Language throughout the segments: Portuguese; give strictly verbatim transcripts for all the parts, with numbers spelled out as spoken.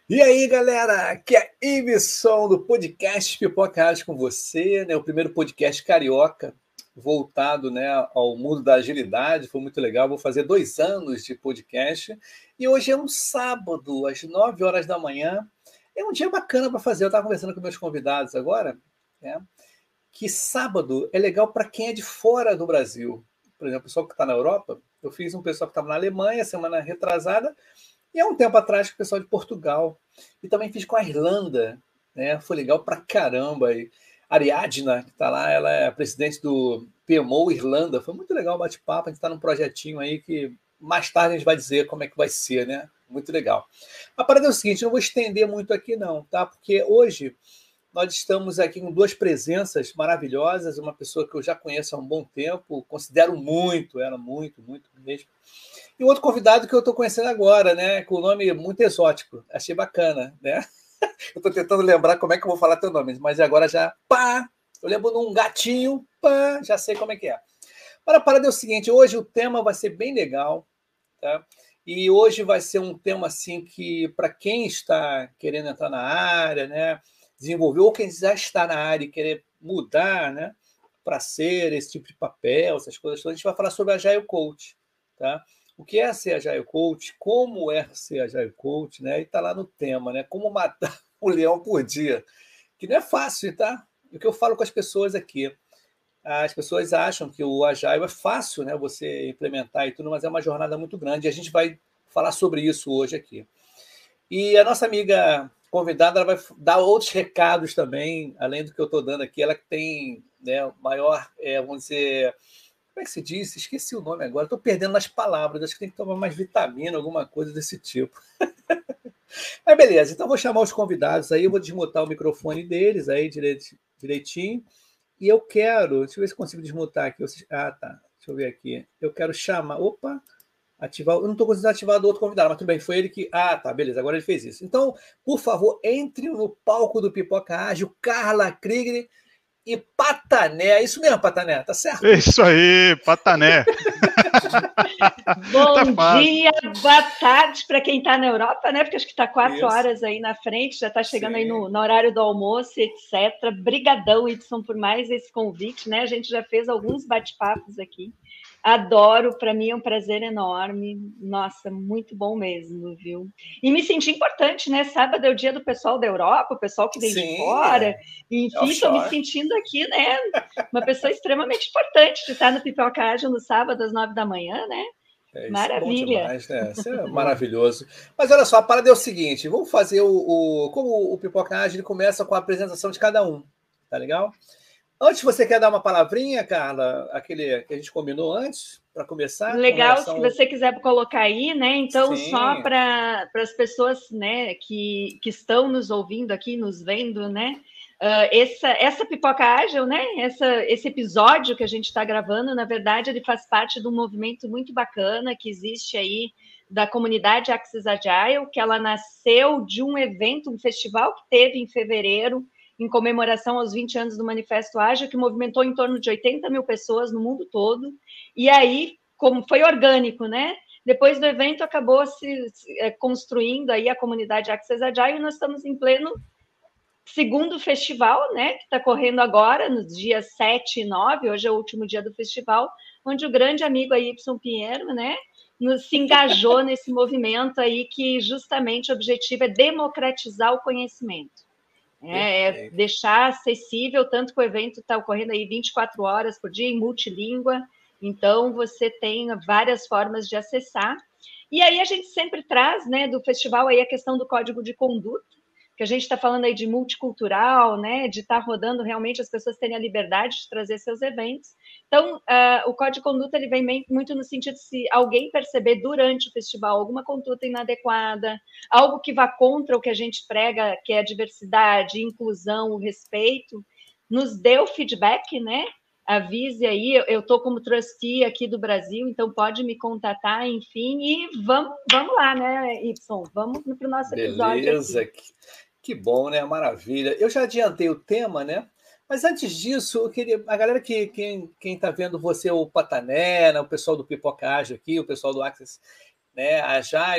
E aí, galera, aqui é Iveson do podcast Pipoca Ágil com você, né? O primeiro podcast carioca voltado, né, ao mundo da agilidade. Foi muito legal, vou fazer dois anos de podcast. E hoje é um sábado, às nove horas da manhã. É um dia bacana para fazer. Eu estava conversando com meus convidados agora, né, que sábado é legal para quem é de fora do Brasil. Por exemplo, o pessoal que está na Europa. Eu fiz um pessoal que estava na Alemanha semana retrasada. E há um tempo atrás com o pessoal de Portugal. E também fiz com a Irlanda, né? Foi legal pra caramba. E a Ariadna, que está lá, ela é presidente do P M O Irlanda. Foi muito legal o bate-papo. A gente está num projetinho aí que mais tarde a gente vai dizer como é que vai ser, né? Muito legal. A parada é o seguinte, eu não vou estender muito aqui não, tá? Porque hoje nós estamos aqui com duas presenças maravilhosas. Uma pessoa que eu já conheço há um bom tempo, considero muito, ela muito, muito mesmo. E outro convidado que eu estou conhecendo agora, né? Com o nome muito exótico. Achei bacana, né? Eu estou tentando lembrar como é que eu vou falar teu nome, mas agora já, pá! Eu lembro de um gatinho, pá! Já sei como é que é. Para a parada é o seguinte, hoje o tema vai ser bem legal, tá? E hoje vai ser um tema assim que, para quem está querendo entrar na área, né? Desenvolver, ou quem já está na área e querer mudar, né? Para ser esse tipo de papel, essas coisas todas, a gente vai falar sobre Agile Coach, tá? O que é ser Agile Coach, como é ser Agile Coach, né? E está lá no tema, né? Como matar um leão por dia, que não é fácil, tá? O que eu falo com as pessoas aqui, as pessoas acham que o Agile é fácil, né? Você implementar e tudo, mas é uma jornada muito grande. E a gente vai falar sobre isso hoje aqui. E a nossa amiga convidada, ela vai dar outros recados também, além do que eu estou dando aqui. Ela que tem, né, maior, é, vamos dizer... Como é que se diz? Esqueci o nome agora. Estou perdendo nas palavras. Acho que tem que tomar mais vitamina, alguma coisa desse tipo. Mas beleza, então vou chamar os convidados aí. Eu vou desmutar o microfone deles aí direitinho. E eu quero... Deixa eu ver se consigo desmutar aqui. Ah, tá. Deixa eu ver aqui. Eu quero chamar... Opa! Ativar... Eu não estou conseguindo ativar do outro convidado, mas tudo bem. Foi ele que... Ah, tá. Beleza. Agora ele fez isso. Então, por favor, entre no palco do Pipoca Ágil. Carla Krieger e Patané. Isso mesmo, Patané. Tá certo? Isso aí, Patané. Bom tá dia, boa tarde para quem está na Europa, né? Porque acho que está quatro Isso. horas aí na frente, já está chegando Sim. aí no, no horário do almoço, etcétera. Brigadão, Edson, por mais esse convite, né? A gente já fez alguns bate-papos aqui. Adoro, para mim é um prazer enorme. Nossa, muito bom mesmo, viu? E me senti importante, né? Sábado é o dia do pessoal da Europa, o pessoal que vem Sim, de fora. Enfim, estou me sentindo aqui, né? Uma pessoa extremamente importante de estar no Pipoca Ágil no sábado às nove da manhã, né? É, isso Maravilha. É bom demais, né? Isso é maravilhoso. Mas olha só, a parada é o seguinte: vamos fazer o. o como o Pipoca Ágil começa com a apresentação de cada um, tá legal? Antes, você quer dar uma palavrinha, Carla? Aquele que a gente combinou antes, para começar? Legal, relação... se você quiser colocar aí, né? Então, Sim. só para as pessoas, né, que, que estão nos ouvindo aqui, nos vendo, né? Uh, essa, essa Pipoca Ágil, né? Essa, esse episódio que a gente está gravando, na verdade, ele faz parte de um movimento muito bacana que existe aí da comunidade Access Agile, que ela nasceu de um evento, um festival que teve em fevereiro, em comemoração aos vinte anos do Manifesto Ágil, que movimentou em torno de oitenta mil pessoas no mundo todo. E aí, como foi orgânico, né? Depois do evento, acabou se, se é, construindo aí a comunidade Access Agile, e nós estamos em pleno segundo festival, né? Que está correndo agora, nos dias sete e nove, hoje é o último dia do festival, onde o grande amigo aí, Y Pinheiro, né? Nos, se engajou nesse movimento aí, que justamente o objetivo é democratizar o conhecimento. É, é deixar acessível, tanto que o evento está ocorrendo aí vinte e quatro horas por dia, em multilíngua, então você tem várias formas de acessar. E aí a gente sempre traz, né, do festival aí a questão do código de conduta, que a gente está falando aí de multicultural, né, de estar tá rodando realmente as pessoas terem a liberdade de trazer seus eventos. Então, uh, o código de conduta ele vem bem, muito no sentido de se alguém perceber durante o festival alguma conduta inadequada, algo que vá contra o que a gente prega, que é a diversidade, inclusão, o respeito, nos dê o feedback, né? Avise aí, eu estou como trustee aqui do Brasil, então pode me contatar, enfim, e vamos, vamos lá, né, Y? Vamos para o nosso episódio. Beleza, aqui. Que bom, né? Maravilha. Eu já adiantei o tema, né? Mas antes disso, eu queria. A galera que quem está vendo você, o Patané, né? O pessoal do Pipoca Ágil aqui, o pessoal do Access, né? Agile,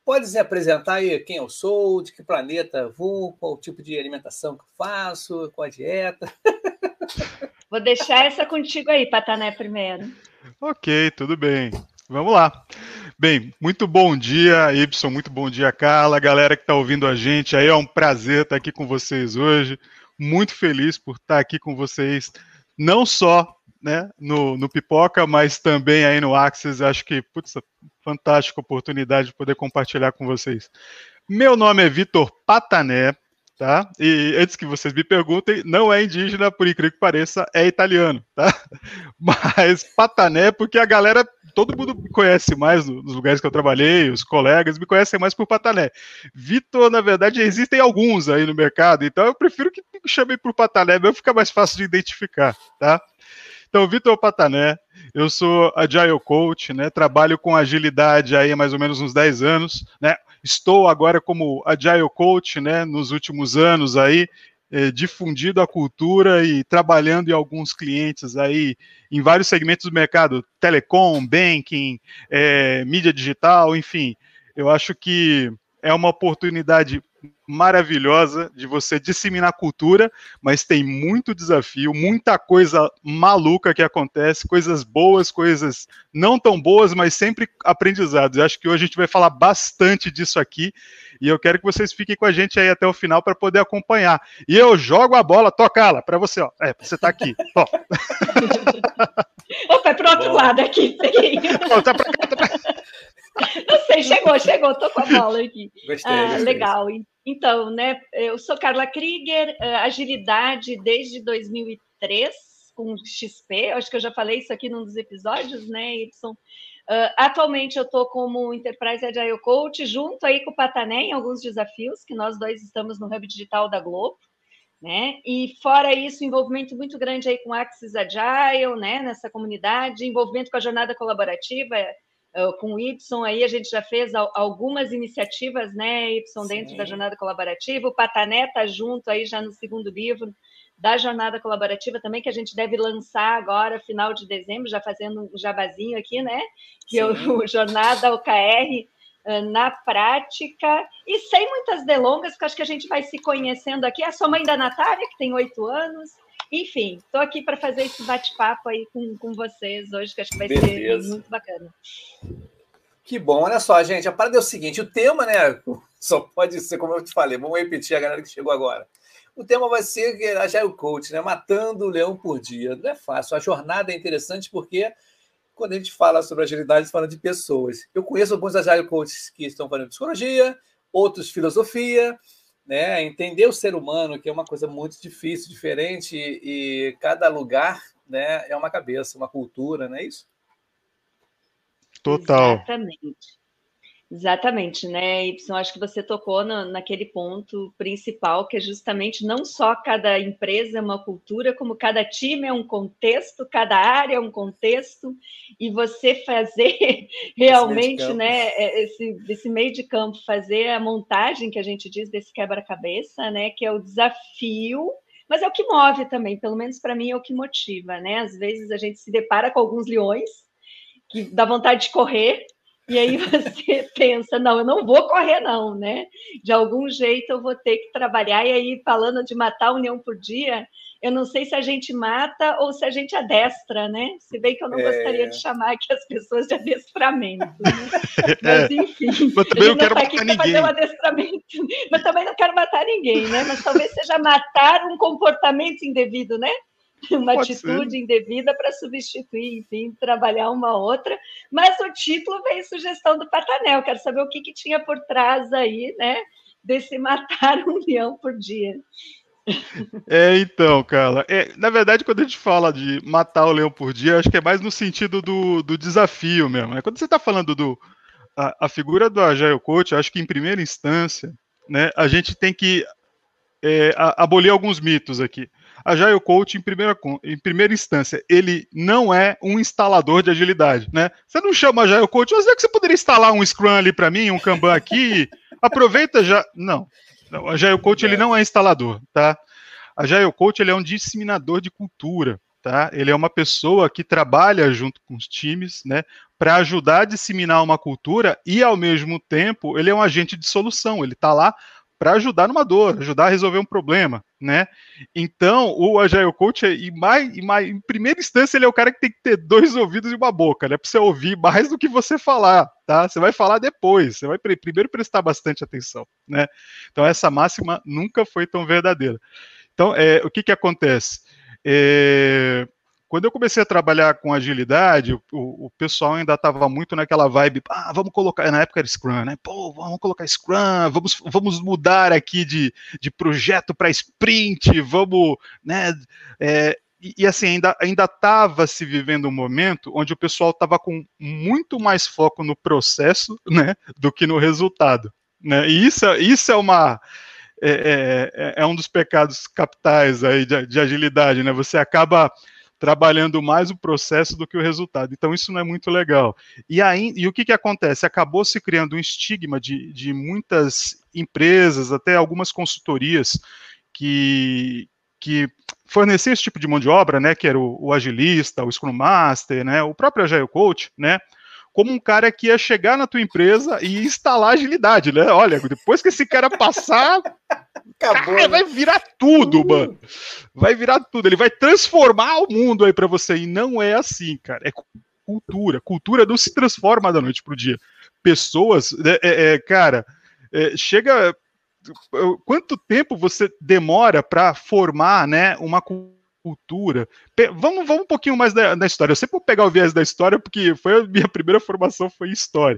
pode se apresentar aí quem eu sou, de que planeta vou, qual o tipo de alimentação que eu faço, qual a dieta? Vou deixar essa contigo aí, Patané, primeiro. Ok, tudo bem. Vamos lá. Bem, muito bom dia, Y, muito bom dia, Carla, galera que está ouvindo a gente aí, é um prazer estar aqui com vocês hoje, muito feliz por estar aqui com vocês, não só, né, no, no Pipoca, mas também aí no Axis. Acho que, putz, fantástica oportunidade de poder compartilhar com vocês. Meu nome é Vitor Patané, tá? E antes que vocês me perguntem, não é indígena, por incrível que pareça, é italiano, tá? Mas Patané, porque a galera, todo mundo me conhece mais nos lugares que eu trabalhei, os colegas me conhecem mais por Patané. Vitor, na verdade, existem alguns aí no mercado, então eu prefiro que me chamem por Patané, mesmo fica mais fácil de identificar, tá? Então, Vitor Patané, eu sou Agile Coach, né? Trabalho com agilidade aí há mais ou menos uns dez anos, né? Estou agora como Agile Coach, né? Nos últimos anos aí, eh, difundido a cultura e trabalhando em alguns clientes aí em vários segmentos do mercado, telecom, banking, eh, mídia digital, enfim. Eu acho que é uma oportunidade maravilhosa de você disseminar cultura, mas tem muito desafio, muita coisa maluca que acontece, coisas boas, coisas não tão boas, mas sempre aprendizados. Eu acho que hoje a gente vai falar bastante disso aqui, e eu quero que vocês fiquem com a gente aí até o final para poder acompanhar. E eu jogo a bola, toca ela, para você, ó. É, você tá aqui. Ó. Opa, é pro outro Bom. lado aqui. Ó, tá pra cá, tá pra cá. Não sei, chegou, chegou, tô com a bola aqui. Gostei, ah, gostei. Legal. Então, né, eu sou Carla Krieger, agilidade desde dois mil e três, com X P, acho que eu já falei isso aqui num dos episódios, né, Y? Uh, atualmente eu estou como Enterprise Agile Coach, junto aí com o Patané em alguns desafios, que nós dois estamos no Hub Digital da Globo, né? E fora isso, envolvimento muito grande aí com Axis Agile, né, nessa comunidade, envolvimento com a jornada colaborativa, com o Y, aí a gente já fez algumas iniciativas, né, Y, dentro Sim. da jornada colaborativa. O Patané está junto aí já no segundo livro da jornada colaborativa também, que a gente deve lançar agora, final de dezembro, já fazendo um jabazinho aqui, né, que é o Jornada O K R na prática. E sem muitas delongas, porque acho que a gente vai se conhecendo aqui. A sua mãe da Natália, que tem oito anos. Enfim, estou aqui para fazer esse bate-papo aí com, com vocês hoje, que acho que vai Beleza. ser muito bacana. Que bom, olha só, gente, a parada é o seguinte, o tema, né, só pode ser, como eu te falei, vamos repetir a galera que chegou agora. O tema vai ser Agile Coach, né, matando o leão por dia. Não é fácil, a jornada é interessante porque quando a gente fala sobre agilidade, fala de pessoas. Eu conheço alguns Agile Coaches que estão falando de psicologia, outros filosofia, né, entender o ser humano, que é uma coisa muito difícil, diferente, e cada lugar, né, é uma cabeça, uma cultura, não é isso? Total. Exatamente. Exatamente, né, Y? Acho que você tocou no, naquele ponto principal, que é justamente não só cada empresa é uma cultura, como cada time é um contexto, cada área é um contexto, e você fazer realmente, né, esse, esse meio de campo, fazer a montagem que a gente diz desse quebra-cabeça, né, que é o desafio, mas é o que move também, pelo menos para mim é o que motiva, né? Às vezes a gente se depara com alguns leões que dá vontade de correr, e aí você pensa, não, eu não vou correr não, né? De algum jeito eu vou ter que trabalhar, e aí falando de matar um leão por dia, eu não sei se a gente mata ou se a gente adestra, né? Se bem que eu não é... gostaria de chamar aqui as pessoas de adestramento, né? Mas enfim, mas também não quero tá matar ninguém. Fazer um adestramento, mas também não quero matar ninguém, né? Mas talvez seja matar um comportamento indevido, né? Uma Pode atitude ser. indevida para substituir, enfim, trabalhar uma outra, mas o título veio sugestão do Patané. Eu quero saber o que, que tinha por trás aí, né, desse matar um leão por dia. É, então, Carla, é, na verdade, quando a gente fala de matar o leão por dia, acho que é mais no sentido do, do desafio mesmo, né? Quando você está falando do a, a figura do Agile Coach, acho que em primeira instância, né, a gente tem que é, a, abolir alguns mitos aqui. Agile Coach, em primeira, em primeira instância, ele não é um instalador de agilidade, né? Você não chama Agile Coach, mas é que você poderia instalar um Scrum ali para mim, um Kanban aqui, aproveita já... Não, não, Agile Coach ele não é instalador, tá? Agile Coach ele é um disseminador de cultura. tá? Ele é uma pessoa que trabalha junto com os times, né, para ajudar a disseminar uma cultura e, ao mesmo tempo, ele é um agente de solução. Ele está lá para ajudar numa dor, ajudar a resolver um problema, né? Então, o Agile Coach, em, mais, em, mais, em primeira instância, ele é o cara que tem que ter dois ouvidos e uma boca, né? Para você ouvir mais do que você falar, tá? Você vai falar depois, você vai primeiro prestar bastante atenção, né? Então, essa máxima nunca foi tão verdadeira. Então, é, o que que acontece? É, quando eu comecei a trabalhar com agilidade, o, o pessoal ainda estava muito naquela vibe, ah, vamos colocar, na época era Scrum, né? Pô, vamos colocar Scrum, vamos, vamos mudar aqui de, de projeto para sprint, vamos, né? É, e, e assim, ainda ainda estava se vivendo um momento onde o pessoal estava com muito mais foco no processo, né, do que no resultado, né? E isso, isso é uma... É, é, é um dos pecados capitais aí de, de agilidade, né? Você acaba trabalhando mais o processo do que o resultado. Então, isso não é muito legal. E, aí, e o que, que acontece? Acabou se criando um estigma de, de muitas empresas, até algumas consultorias, que, que forneciam esse tipo de mão de obra, né? Que era o, o agilista, o Scrum Master, né? O próprio Agile Coach, né? Como um cara que ia chegar na tua empresa e instalar agilidade, né? Olha, depois que esse cara passar, acabou, cara, vai virar tudo, uh. mano. Vai virar tudo. Ele vai transformar o mundo aí pra você. E não é assim, cara. É cultura. Cultura não se transforma da noite pro dia. Pessoas, é, é, é, cara, é, chega... Quanto tempo você demora para formar, né, uma cultura? Cultura. Vamos, vamos um pouquinho mais da, da história. Eu sempre vou pegar o viés da história, porque foi a minha primeira formação foi em história.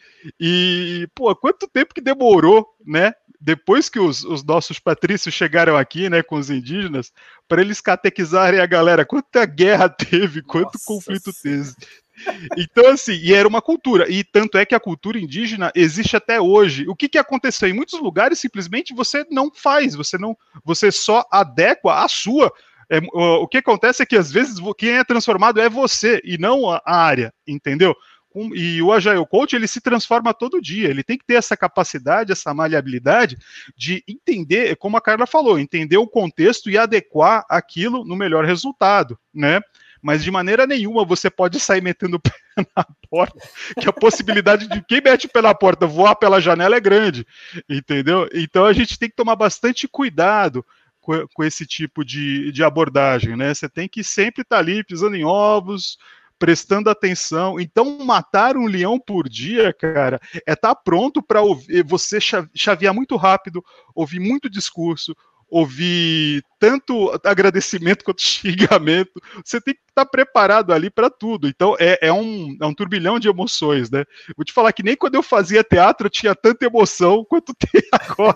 E, pô, quanto tempo que demorou, né? Depois que os, os nossos patrícios chegaram aqui, né, com os indígenas, para eles catequizarem a galera. Quanta guerra teve, quanto Nossa conflito teve. Então, assim, e era uma cultura. E tanto é que a cultura indígena existe até hoje. O que, que aconteceu? Em muitos lugares, simplesmente, você não faz, você, não, você só adequa a sua. É, o, o que acontece é que, às vezes, quem é transformado é você e não a, a área, entendeu? Um, e o Agile Coach, ele se transforma todo dia, ele tem que ter essa capacidade, essa maleabilidade de entender, como a Carla falou, entender o contexto e adequar aquilo no melhor resultado, né? Mas de maneira nenhuma você pode sair metendo o pé na porta, que a possibilidade de quem mete o pé na porta voar pela janela é grande, entendeu? Então a gente tem que tomar bastante cuidado com, com esse tipo de, de abordagem, né? Você tem que sempre estar ali pisando em ovos, prestando atenção. Então, matar um leão por dia, cara, é estar pronto para você chavear muito rápido, ouvir muito discurso, ouvir tanto agradecimento quanto xingamento. Você tem que estar preparado ali para tudo. Então, é, é, um, é um turbilhão de emoções, né? Vou te falar que nem quando eu fazia teatro eu tinha tanta emoção quanto tem agora.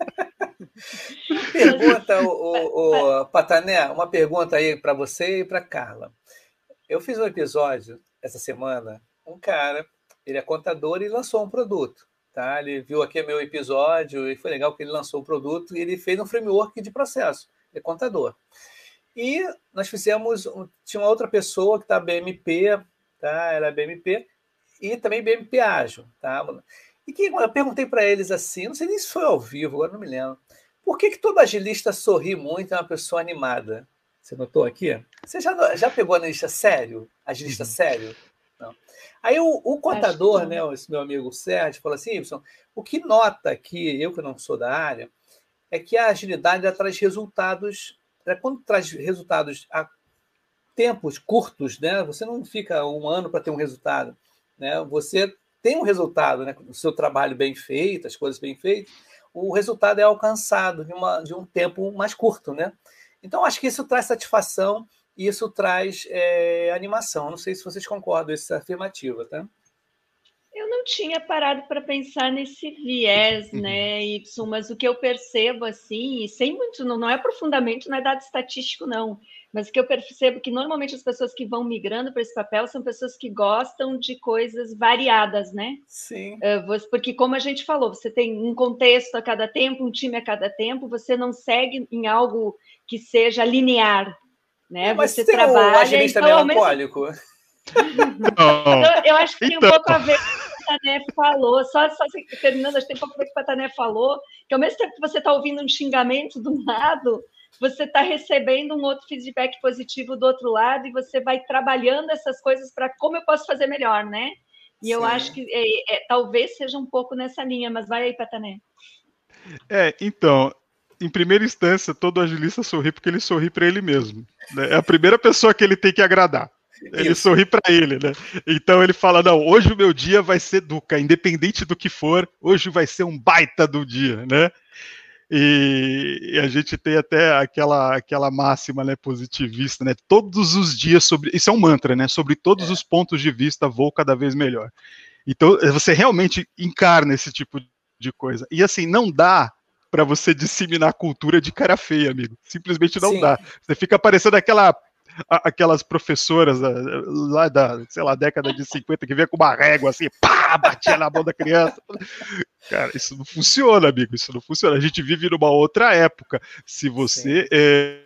Pergunta, o, o, o Patané, uma pergunta aí para você e para Carla. Eu fiz um episódio essa semana, um cara, ele é contador e lançou um produto. Tá? Ele viu aqui meu episódio e foi legal que ele lançou um produto e ele fez um framework de processo, é contador. E nós fizemos, tinha uma outra pessoa que está B M P, tá? Era B M P e também B M P ágil. Tá? E que, eu perguntei para eles assim, não sei nem se foi ao vivo, agora não me lembro, por que, que todo agilista sorri muito e é uma pessoa animada? Você notou aqui? Você já, já pegou agilista sério? Agilista uhum. sério? Não. Aí o, o contador, né, esse meu amigo Sérgio, falou assim, Y, o que nota aqui, eu que não sou da área, é que a agilidade ela traz resultados, ela, quando traz resultados a tempos curtos, né, você não fica um ano para ter um resultado, né, você tem um resultado, né, o seu trabalho bem feito, as coisas bem feitas, o resultado é alcançado de, uma, de um tempo mais curto, né? Então, acho que isso traz satisfação e isso traz é, animação. Não sei se vocês concordam com essa afirmativa, tá? Eu não tinha parado para pensar nesse viés, né, Y, mas o que eu percebo, assim, e sem muito, não, não é aprofundamento, não é dado estatístico, não, mas o que eu percebo que normalmente as pessoas que vão migrando para esse papel são pessoas que gostam de coisas variadas, né? Sim. Porque, como a gente falou, você tem um contexto a cada tempo, um time a cada tempo, você não segue em algo que seja linear, né? É, mas você tem trabalha... um agilista então, melancólico. Mesmo... eu, eu acho que tem um então... pouco a ver com o que o Patané falou, só, só terminando, acho que tem um pouco a ver com o que o Patané falou, que ao mesmo tempo que você está ouvindo um xingamento do lado, você está recebendo um outro feedback positivo do outro lado e você vai trabalhando essas coisas para como eu posso fazer melhor, né? E Sim. eu acho que é, é, talvez seja um pouco nessa linha, mas vai aí, Patané. É, então, em primeira instância, todo agilista sorri porque ele sorri para ele mesmo. Né? É a primeira pessoa que ele tem que agradar. Ele Isso. sorri para ele, né? Então ele fala, não, hoje o meu dia vai ser Duca, independente do que for, hoje vai ser um baita do dia, né? E, e a gente tem até aquela, aquela máxima, né, positivista, né? Todos os dias sobre, isso é um mantra, né? Sobre todos é. os pontos de vista vou cada vez melhor. Então você realmente encarna esse tipo de coisa. E assim, não dá para você disseminar cultura de cara feia, amigo. Simplesmente não Sim. dá. Você fica parecendo aquela aquelas professoras lá da, sei lá, década de cinquenta que vinha com uma régua assim, pá, batia na mão da criança. Cara, isso não funciona, amigo, isso não funciona. A gente vive numa outra época. Se você, é,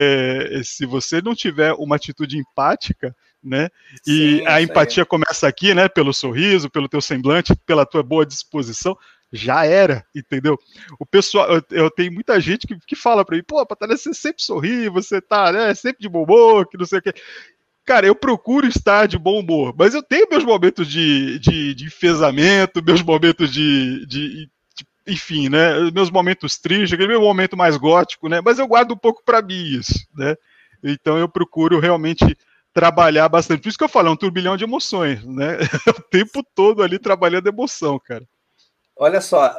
é, se você não tiver uma atitude empática, né, e Sim, a empatia aí. começa aqui, né, pelo sorriso, pelo teu semblante, pela tua boa disposição, já era, entendeu? O pessoal, eu, eu tenho muita gente que, que fala pra mim, pô, Patané, você sempre sorri, você tá, né, sempre de bom humor, que não sei o que. Cara, eu procuro estar de bom humor, mas eu tenho meus momentos de, de, de enfesamento, meus momentos de, de, de, enfim, né, meus momentos tristes, aquele meu momento mais gótico, né, mas eu guardo um pouco pra mim isso, né, então eu procuro realmente trabalhar bastante, por isso que eu falo, é um turbilhão de emoções, né, o tempo todo ali trabalhando emoção, cara. Olha só,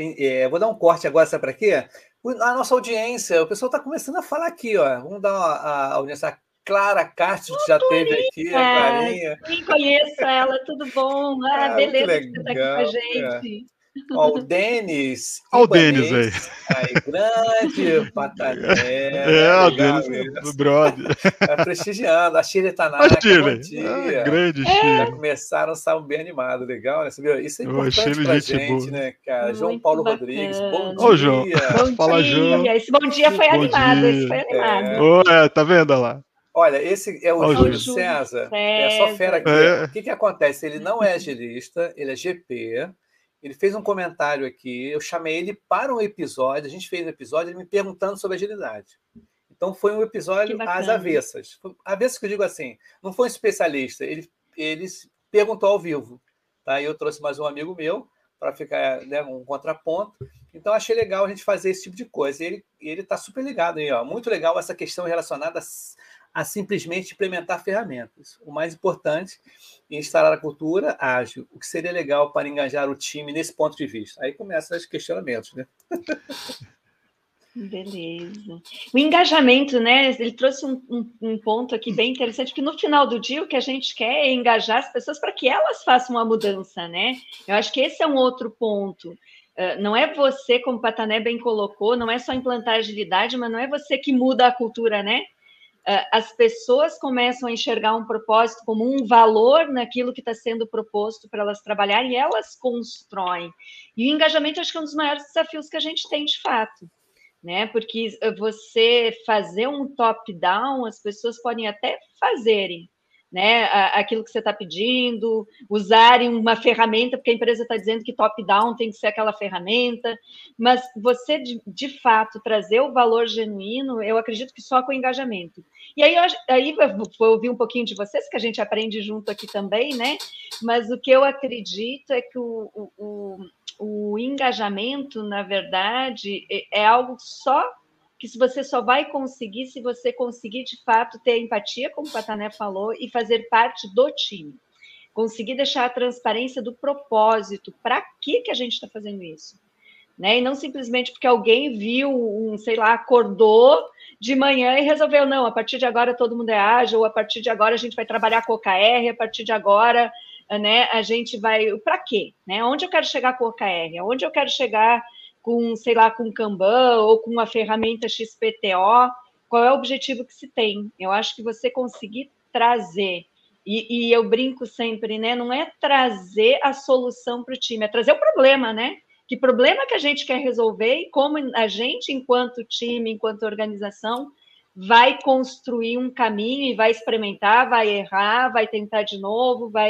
eu vou dar um corte agora, sabe para quê? A nossa audiência, o pessoal está começando a falar aqui, ó. Vamos dar uma, a audiência. A Clara Castro, que já esteve aqui, a Clarinha. Sim, conheço ela, tudo bom? Ah, ah beleza que você está aqui com a gente. É. Ó, o Denis. Olha o Denis aí. Aí, grande Patané. É, o Denis, brother. Tá prestigiando. A Shirley Tanaka, Shirley. bom dia. Ah, grande Shirley. Já começaram, estavam bem animados, legal, né? Você viu? Isso é importante oh, pra gente, gente né, cara? Muito João Paulo bacana. Rodrigues, bom dia. Ô, João. Bom Fala, dia. João. Esse bom dia foi bom animado, dia. esse foi animado. É. Oh, é, tá vendo lá? Olha, esse é o oh, Júlio Júlio César. César. É só fera aqui. É. O que, que acontece? Ele não é agilista, ele é G P. Ele fez um comentário aqui, eu chamei ele para um episódio, a gente fez um episódio, ele me perguntando sobre agilidade. Então foi um episódio às avessas. Avessas que eu digo assim, não foi um especialista, ele, ele perguntou ao vivo. Tá? E eu trouxe mais um amigo meu para ficar, né, um contraponto. Então achei legal a gente fazer esse tipo de coisa. E ele está super ligado aí, ó. Muito legal essa questão relacionada a, a simplesmente implementar ferramentas. O mais importante em instalar a cultura ágil. O que seria legal para engajar o time nesse ponto de vista? Aí começam os questionamentos, né? Beleza. O engajamento, né? Ele trouxe um, um, um ponto aqui bem interessante, que no final do dia o que a gente quer é engajar as pessoas para que elas façam uma mudança, né? Eu acho que esse é um outro ponto. Uh, não é você, como o Patané bem colocou, não é só implantar agilidade, mas não é você que muda a cultura, né? As pessoas começam a enxergar um propósito como um valor naquilo que está sendo proposto para elas trabalharem e elas constroem. E o engajamento, acho que é um dos maiores desafios que a gente tem, de fato, né? Porque você fazer um top-down, as pessoas podem até fazerem, né, aquilo que você está pedindo, usarem uma ferramenta, porque a empresa está dizendo que top-down tem que ser aquela ferramenta, mas você, de, de fato, trazer o valor genuíno, eu acredito que só com o engajamento. E aí, eu, aí vou ouvir um pouquinho de vocês, que a gente aprende junto aqui também, né, mas o que eu acredito é que o, o, o, o engajamento, na verdade, é, é algo só que se você só vai conseguir se você conseguir, de fato, ter empatia, como o Patané falou, e fazer parte do time. Conseguir deixar a transparência do propósito. Para que, que a gente está fazendo isso? Né? E não simplesmente porque alguém viu, um, sei lá, acordou de manhã e resolveu, não, a partir de agora todo mundo é ágil, ou a partir de agora a gente vai trabalhar com o O K R, a partir de agora, né, a gente vai... Para quê? Né? Onde eu quero chegar com o O K R? Onde eu quero chegar com, sei lá, com Kanban ou com uma ferramenta X P T O, qual é o objetivo que se tem? Eu acho que você conseguir trazer, e, e eu brinco sempre, né? Não é trazer a solução para o time, é trazer o problema, né? Que problema que a gente quer resolver e como a gente, enquanto time, enquanto organização, vai construir um caminho e vai experimentar, vai errar, vai tentar de novo, vai...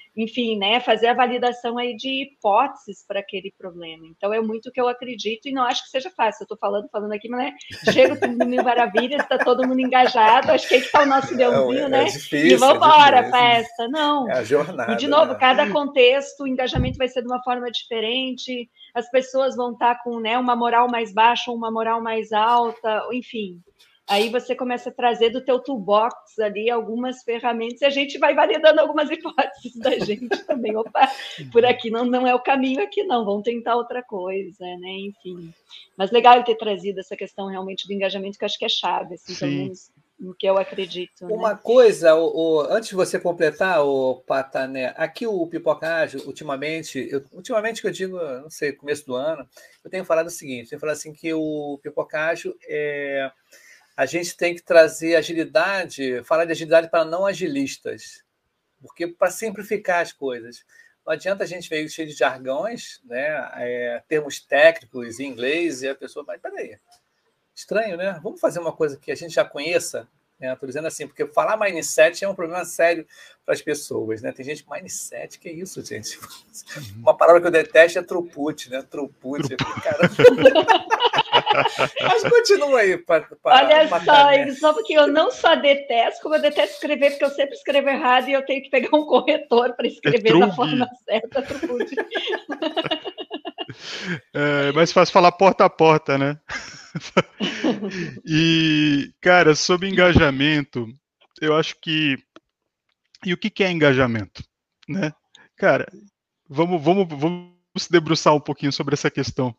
enfim, né, fazer a validação aí de hipóteses para aquele problema. Então, é muito o que eu acredito e não acho que seja fácil. Eu estou falando, falando aqui, mas né, chega tudo no Mil Maravilhas, está todo mundo engajado, acho que aí que está o nosso leãozinho, é, né? É difícil, e vamos embora, é festa. Não. É a jornada. E, de novo, né? cada contexto, o engajamento vai ser de uma forma diferente, as pessoas vão estar com, né, uma moral mais baixa, uma moral mais alta, enfim... Aí você começa a trazer do teu toolbox ali algumas ferramentas e a gente vai validando algumas hipóteses da gente também. Opa, por aqui não, não é o caminho aqui não, vamos tentar outra coisa, né? Enfim. Mas legal ele ter trazido essa questão realmente do engajamento, que eu acho que é chave, assim, pelo menos no que eu acredito. Uma né? coisa, o, o, antes de você completar, o Patané, aqui o Pipoca Ágil, ultimamente, eu, ultimamente que eu digo, não sei, começo do ano, eu tenho falado o seguinte, eu tenho falado assim que o Pipoca Ágil é... a gente tem que trazer agilidade, falar de agilidade para não agilistas, porque para simplificar as coisas. Não adianta a gente ver cheio de jargões, né, é, termos técnicos em inglês, e a pessoa vai, peraí, estranho, né? Vamos fazer uma coisa que a gente já conheça? Estou dizendo assim, porque falar mindset é um problema sério para as pessoas, né? Tem gente, mindset, que é isso, gente? Uma palavra que eu detesto é throughput, né? Throughput, throughput. Caramba. Mas continua aí. Pra, pra, Olha pra só, né? Só porque eu não só detesto, como eu detesto escrever, porque eu sempre escrevo errado e eu tenho que pegar um corretor para escrever é da forma certa. Throughput. É mais fácil falar porta a porta, né? E, cara, sobre engajamento, eu acho que... E o que é engajamento? Né? Cara, vamos, vamos, vamos se debruçar um pouquinho sobre essa questão.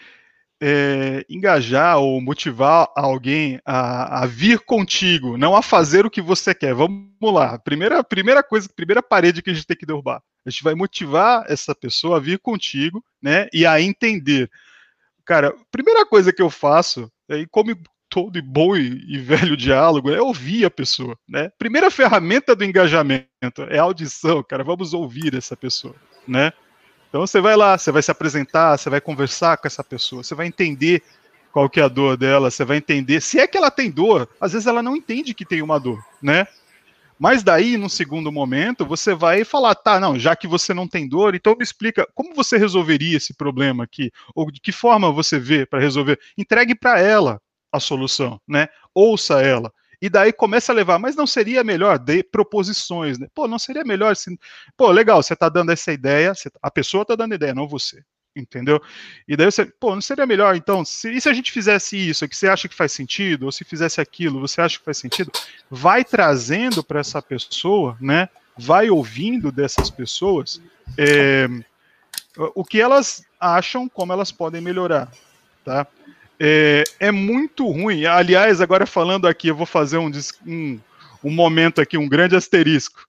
É, engajar ou motivar alguém a, a vir contigo, não a fazer o que você quer. Vamos lá. Primeira, primeira coisa, primeira parede que a gente tem que derrubar. A gente vai motivar essa pessoa a vir contigo, né, e a entender. Cara, primeira coisa que eu faço, e como todo bom e, e velho diálogo, é ouvir a pessoa, né? Primeira ferramenta do engajamento é a audição, cara. Vamos ouvir essa pessoa, né? Então você vai lá, você vai se apresentar, você vai conversar com essa pessoa, você vai entender qual que é a dor dela, você vai entender, se é que ela tem dor, às vezes ela não entende que tem uma dor, né? Mas daí, num segundo momento, você vai falar, tá, não, já que você não tem dor, então me explica como você resolveria esse problema aqui, ou de que forma você vê para resolver. Entregue para ela a solução, né? Ouça ela. E daí começa a levar, mas não seria melhor? Dê proposições, né? Pô, não seria melhor se... Pô, legal, você está dando essa ideia, a pessoa está dando ideia, não você. Entendeu? E daí você, pô, não seria melhor, então, se, e se a gente fizesse isso, que você acha que faz sentido, ou se fizesse aquilo, você acha que faz sentido? Vai trazendo para essa pessoa, né? Vai ouvindo dessas pessoas é, o que elas acham, como elas podem melhorar, tá? É, é muito ruim, aliás, agora falando aqui, eu vou fazer um, um, um momento aqui, um grande asterisco.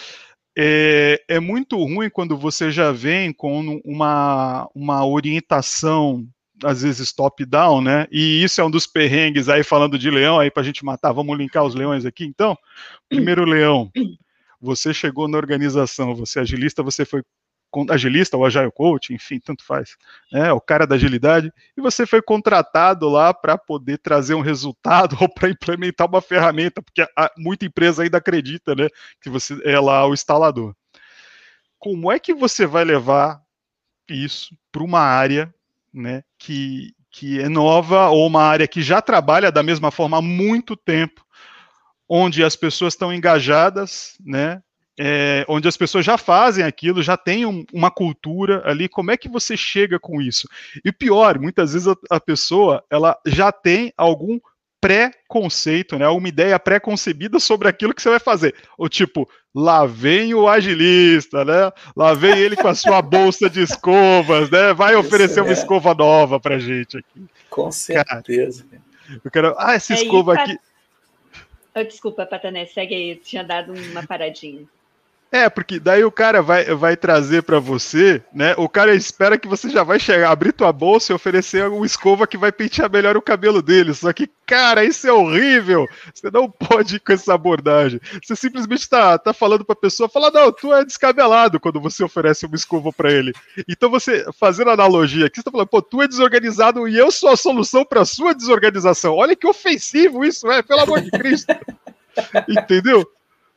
É, é muito ruim quando você já vem com uma, uma orientação, às vezes top-down, né? E isso é um dos perrengues aí, falando de leão, aí pra gente matar, vamos linkar os leões aqui, então. Primeiro leão, você chegou na organização, você é agilista, você foi agilista ou agile coach, enfim, tanto faz, né, o cara da agilidade, e você foi contratado lá para poder trazer um resultado ou para implementar uma ferramenta, porque a, muita empresa ainda acredita, né, que você é lá o instalador. Como é que você vai levar isso para uma área, né, que, que é nova, ou uma área que já trabalha da mesma forma há muito tempo, onde as pessoas estão engajadas, né, É, onde as pessoas já fazem aquilo, já tem um, uma cultura ali, como é que você chega com isso? E pior, muitas vezes a, a pessoa ela já tem algum pré-conceito, né, uma ideia pré-concebida sobre aquilo que você vai fazer. Ou tipo, lá vem o agilista, né? Lá vem ele com a sua bolsa de escovas, né? Vai oferecer é. uma escova nova pra gente aqui. Com certeza. Cara, eu quero... Ah, essa escova é, aqui... Oh, desculpa, Patané, segue aí, eu tinha dado uma paradinha. É, porque daí o cara vai, vai trazer para você, né? O cara espera que você já vai chegar, abrir tua bolsa e oferecer uma escova que vai pentear melhor o cabelo dele. Só que, cara, isso é horrível. Você não pode ir com essa abordagem. Você simplesmente tá, tá falando pra pessoa, fala, não, tu é descabelado quando você oferece uma escova para ele. Então você, fazendo analogia aqui, você tá falando, pô, tu é desorganizado e eu sou a solução pra sua desorganização. Olha que ofensivo isso, é, pelo amor de Cristo. Entendeu?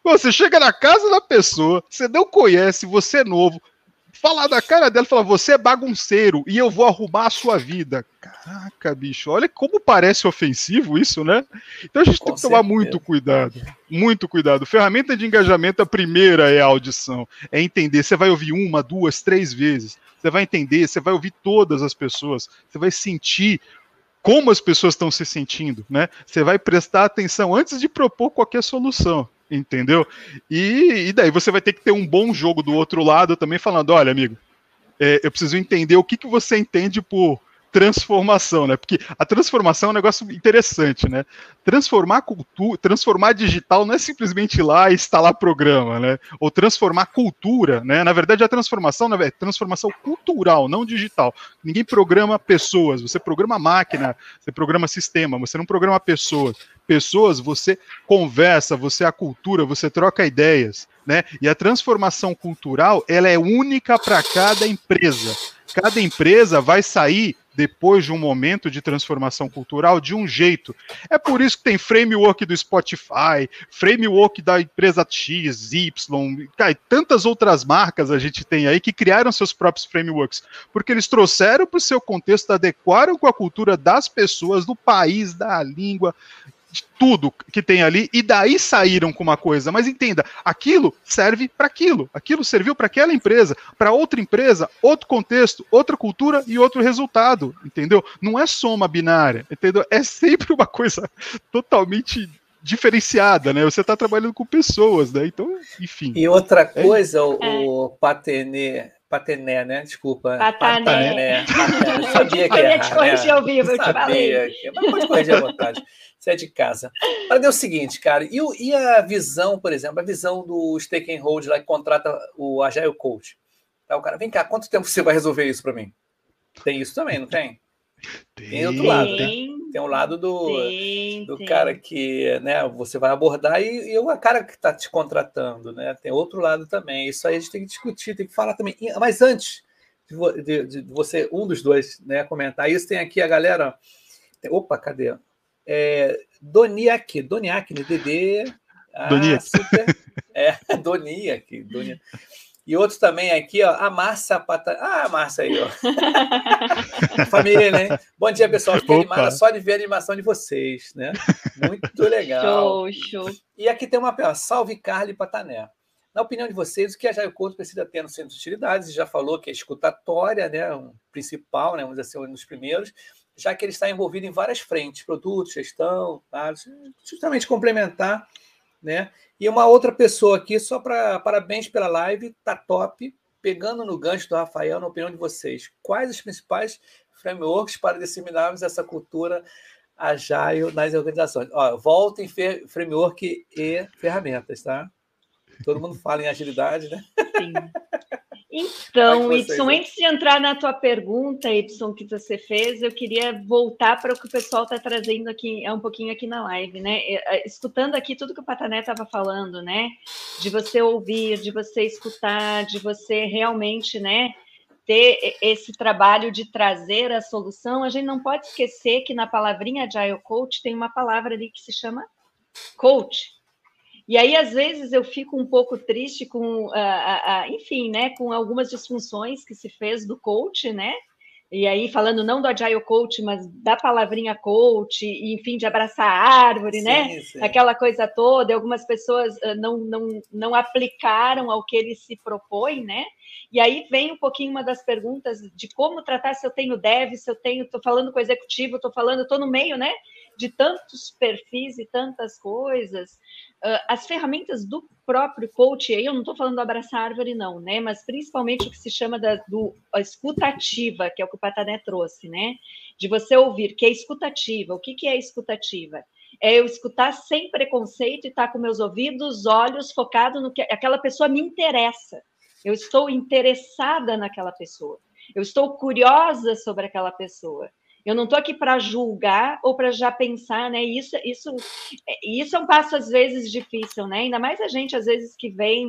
Você chega na casa da pessoa, você não conhece, você é novo, falar da cara dela e falar, você é bagunceiro e eu vou arrumar a sua vida. Caraca, bicho, olha como parece ofensivo isso, né? Então a gente Com tem que tomar certeza. muito cuidado, muito cuidado. Ferramenta de engajamento, a primeira é a audição, é entender. Você vai ouvir uma, duas, três vezes, você vai entender, você vai ouvir todas as pessoas, você vai sentir como as pessoas estão se sentindo, né? Você vai prestar atenção antes de propor qualquer solução. Entendeu? E, e daí você vai ter que ter um bom jogo do outro lado também, falando, olha, amigo, é, eu preciso entender o que, que você entende por transformação, né? Porque a transformação é um negócio interessante, né? Transformar cultura, transformar digital não é simplesmente ir lá e instalar programa, né? Ou transformar cultura, né? Na verdade, a transformação é transformação cultural, não digital. Ninguém programa pessoas, você programa máquina, você programa sistema, você não programa pessoas. Pessoas, você conversa, você é a cultura, você troca ideias, né? E a transformação cultural, ela é única para cada empresa. Cada empresa vai sair, depois de um momento de transformação cultural, de um jeito. É por isso que tem framework do Spotify, framework da empresa X, Y, cara, e tantas outras marcas a gente tem aí que criaram seus próprios frameworks, porque eles trouxeram para o seu contexto, adequaram com a cultura das pessoas, do país, da língua, de tudo que tem ali, e daí saíram com uma coisa. Mas entenda, aquilo serve para aquilo, aquilo serviu para aquela empresa, para outra empresa, outro contexto, outra cultura e outro resultado, entendeu? Não é soma binária, entendeu? É sempre uma coisa totalmente diferenciada, né? Você está trabalhando com pessoas, né? Então, enfim. E outra coisa, é. o, o Patené, Patené, né? Desculpa. Patané. Patané. Eu sabia que eu ia ia te errar, corrigir né? ao vivo, eu te Sabia falei. que... Mas pode corrigir à vontade. Você é de casa. Para ver o seguinte, cara, e, o, e a visão, por exemplo, a visão do Stake and Hold lá que contrata o Agile Coach. Tá, o cara, vem cá, quanto tempo você vai resolver isso para mim? Tem isso também, não tem? Tem, tem outro lado, né? Tem o lado do, tem, do tem. cara que, né, você vai abordar e, e o cara que está te contratando, né? Tem outro lado também. Isso aí a gente tem que discutir, tem que falar também. Mas antes de, de, de você, um dos dois, né, comentar isso, tem aqui a galera. Opa, cadê? É, Doniak, Doniak, né? D D. Ah, Doniak. super. É, Doniak, Doniak. E outros também aqui, ó, a Márcia Pata... Ah, a Márcia aí, ó. Família, né? Bom dia, pessoal. Fiquei Opa. animada só de ver a animação de vocês, né? Muito legal. Show, show. E aqui tem uma pergunta. Salve, Carly Patané. Na opinião de vocês, o que a Agile Coach precisa ter no centro de utilidades? Já falou que é escutatória, né? Um principal, né? Vamos dizer assim, um dos primeiros, já que ele está envolvido em várias frentes, produtos, gestão, dados, justamente complementar, né? E uma outra pessoa aqui, só para parabéns pela live, tá top. Pegando no gancho do Rafael, na opinião de vocês, quais os principais frameworks para disseminarmos essa cultura agile nas organizações? Ó, volta em framework e ferramentas, tá? Todo mundo fala em agilidade, né? Sim. Então, Y, antes de entrar na tua pergunta, Y, que você fez, eu queria voltar para o que o pessoal está trazendo aqui, um pouquinho aqui na live, né? Escutando aqui tudo que o Patané estava falando, né? De você ouvir, de você escutar, de você realmente, né, ter esse trabalho de trazer a solução. A gente não pode esquecer que na palavrinha Agile Coach tem uma palavra ali que se chama coach. E aí, às vezes, eu fico um pouco triste com, uh, uh, uh, enfim, né, com algumas disfunções que se fez do coach, né? E aí, falando não do Agile Coach, mas da palavrinha coach, e, enfim, de abraçar a árvore, sim, né? Sim. Aquela coisa toda, e algumas pessoas uh, não, não, não aplicaram ao que ele se propõe, né? E aí vem um pouquinho uma das perguntas de como tratar se eu tenho dev, se eu tenho, estou falando com o executivo, estou falando, estou no meio, né? De tantos perfis e tantas coisas. Uh, as ferramentas do próprio coach, aí eu não estou falando do abraçar árvore, não, né? Mas principalmente o que se chama da do, a escutativa, que é o que o Patané trouxe, né? De você ouvir, que é escutativa. O que, que é escutativa? É eu escutar sem preconceito e estar com meus ouvidos, olhos focados no que aquela pessoa me interessa. Eu estou interessada naquela pessoa. Eu estou curiosa sobre aquela pessoa. Eu não estou aqui para julgar ou para já pensar, né? Isso, isso, isso é um passo, às vezes, difícil, né? Ainda mais a gente, às vezes, que vem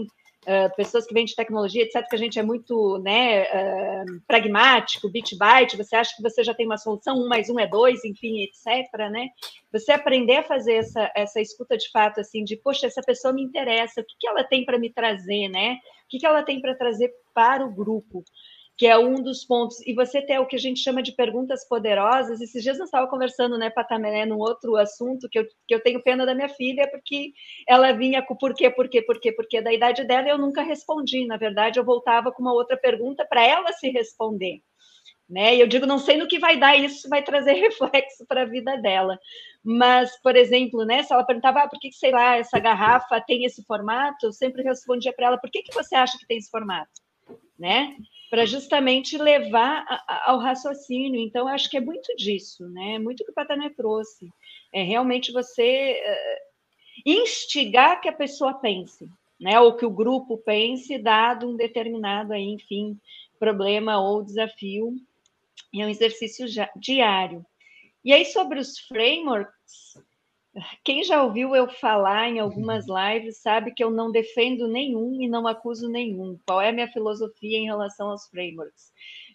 Uh, pessoas que vêm de tecnologia, etcétera, que a gente é muito, né, uh, pragmático, bit byte, você acha que você já tem uma solução, um mais um é dois, enfim, etcétera, né? Você aprender a fazer essa, essa escuta de fato, assim, de, poxa, essa pessoa me interessa, o que, que ela tem para me trazer, né? O que, que ela tem para trazer para o grupo? Que é um dos pontos, e você tem o que a gente chama de perguntas poderosas. Esses dias nós estávamos conversando, né, Patamelé, num outro assunto, que eu, que eu tenho pena da minha filha, porque ela vinha com por quê, por quê, por quê, por quê, da idade dela, e eu nunca respondi. Na verdade, eu voltava com uma outra pergunta para ela se responder, né? E eu digo, não sei no que vai dar isso, vai trazer reflexo para a vida dela. Mas, por exemplo, né, se ela perguntava, ah, por que, sei lá, essa garrafa tem esse formato, eu sempre respondia para ela, por que, que você acha que tem esse formato? Né? Para justamente levar a, a, ao raciocínio. Então, acho que é muito disso, né? Muito que o Patané trouxe. É realmente você uh, instigar que a pessoa pense, né? Ou que o grupo pense, dado um determinado, aí, enfim, problema ou desafio. E é um exercício já, diário. E aí, sobre os frameworks, quem já ouviu eu falar em algumas lives sabe que eu não defendo nenhum e não acuso nenhum. Qual é a minha filosofia em relação aos frameworks?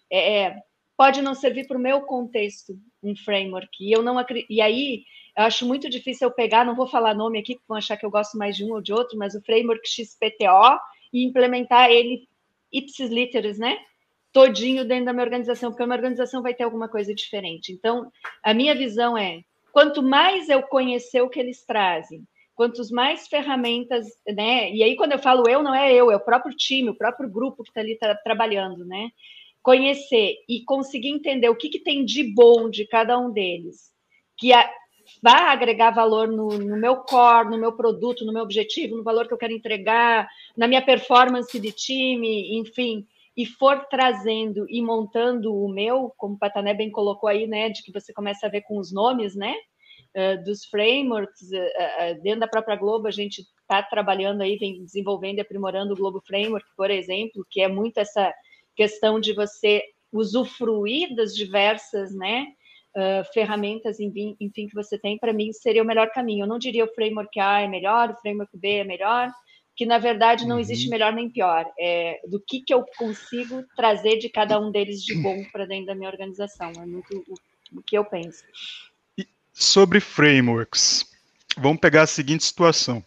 É, pode não servir para o meu contexto um framework. E, eu não, e aí, eu acho muito difícil eu pegar, não vou falar nome aqui, porque vão achar que eu gosto mais de um ou de outro, mas o framework X P T O e implementar ele ipsis literis, né? Todinho dentro da minha organização, porque a minha organização vai ter alguma coisa diferente. Então, a minha visão é, quanto mais eu conhecer o que eles trazem, quantos mais ferramentas, né? E aí, quando eu falo eu, não é eu, é o próprio time, o próprio grupo que está ali tra trabalhando, né? Conhecer e conseguir entender o que, que tem de bom de cada um deles, que a, vai agregar valor no, no meu core, no meu produto, no meu objetivo, no valor que eu quero entregar, na minha performance de time, enfim, e for trazendo e montando o meu, como o Patané bem colocou aí, né, de que você começa a ver com os nomes, né, uh, dos frameworks, uh, uh, dentro da própria Globo, a gente está trabalhando aí, vem desenvolvendo e aprimorando o Globo Framework, por exemplo, que é muito essa questão de você usufruir das diversas, né, uh, ferramentas, enfim, enfim, que você tem. Para mim, seria o melhor caminho. Eu não diria o framework A é melhor, o framework B é melhor, que na verdade não existe melhor nem pior, é do que, que eu consigo trazer de cada um deles de bom para dentro da minha organização, é muito o, o que eu penso. E sobre frameworks, vamos pegar a seguinte situação,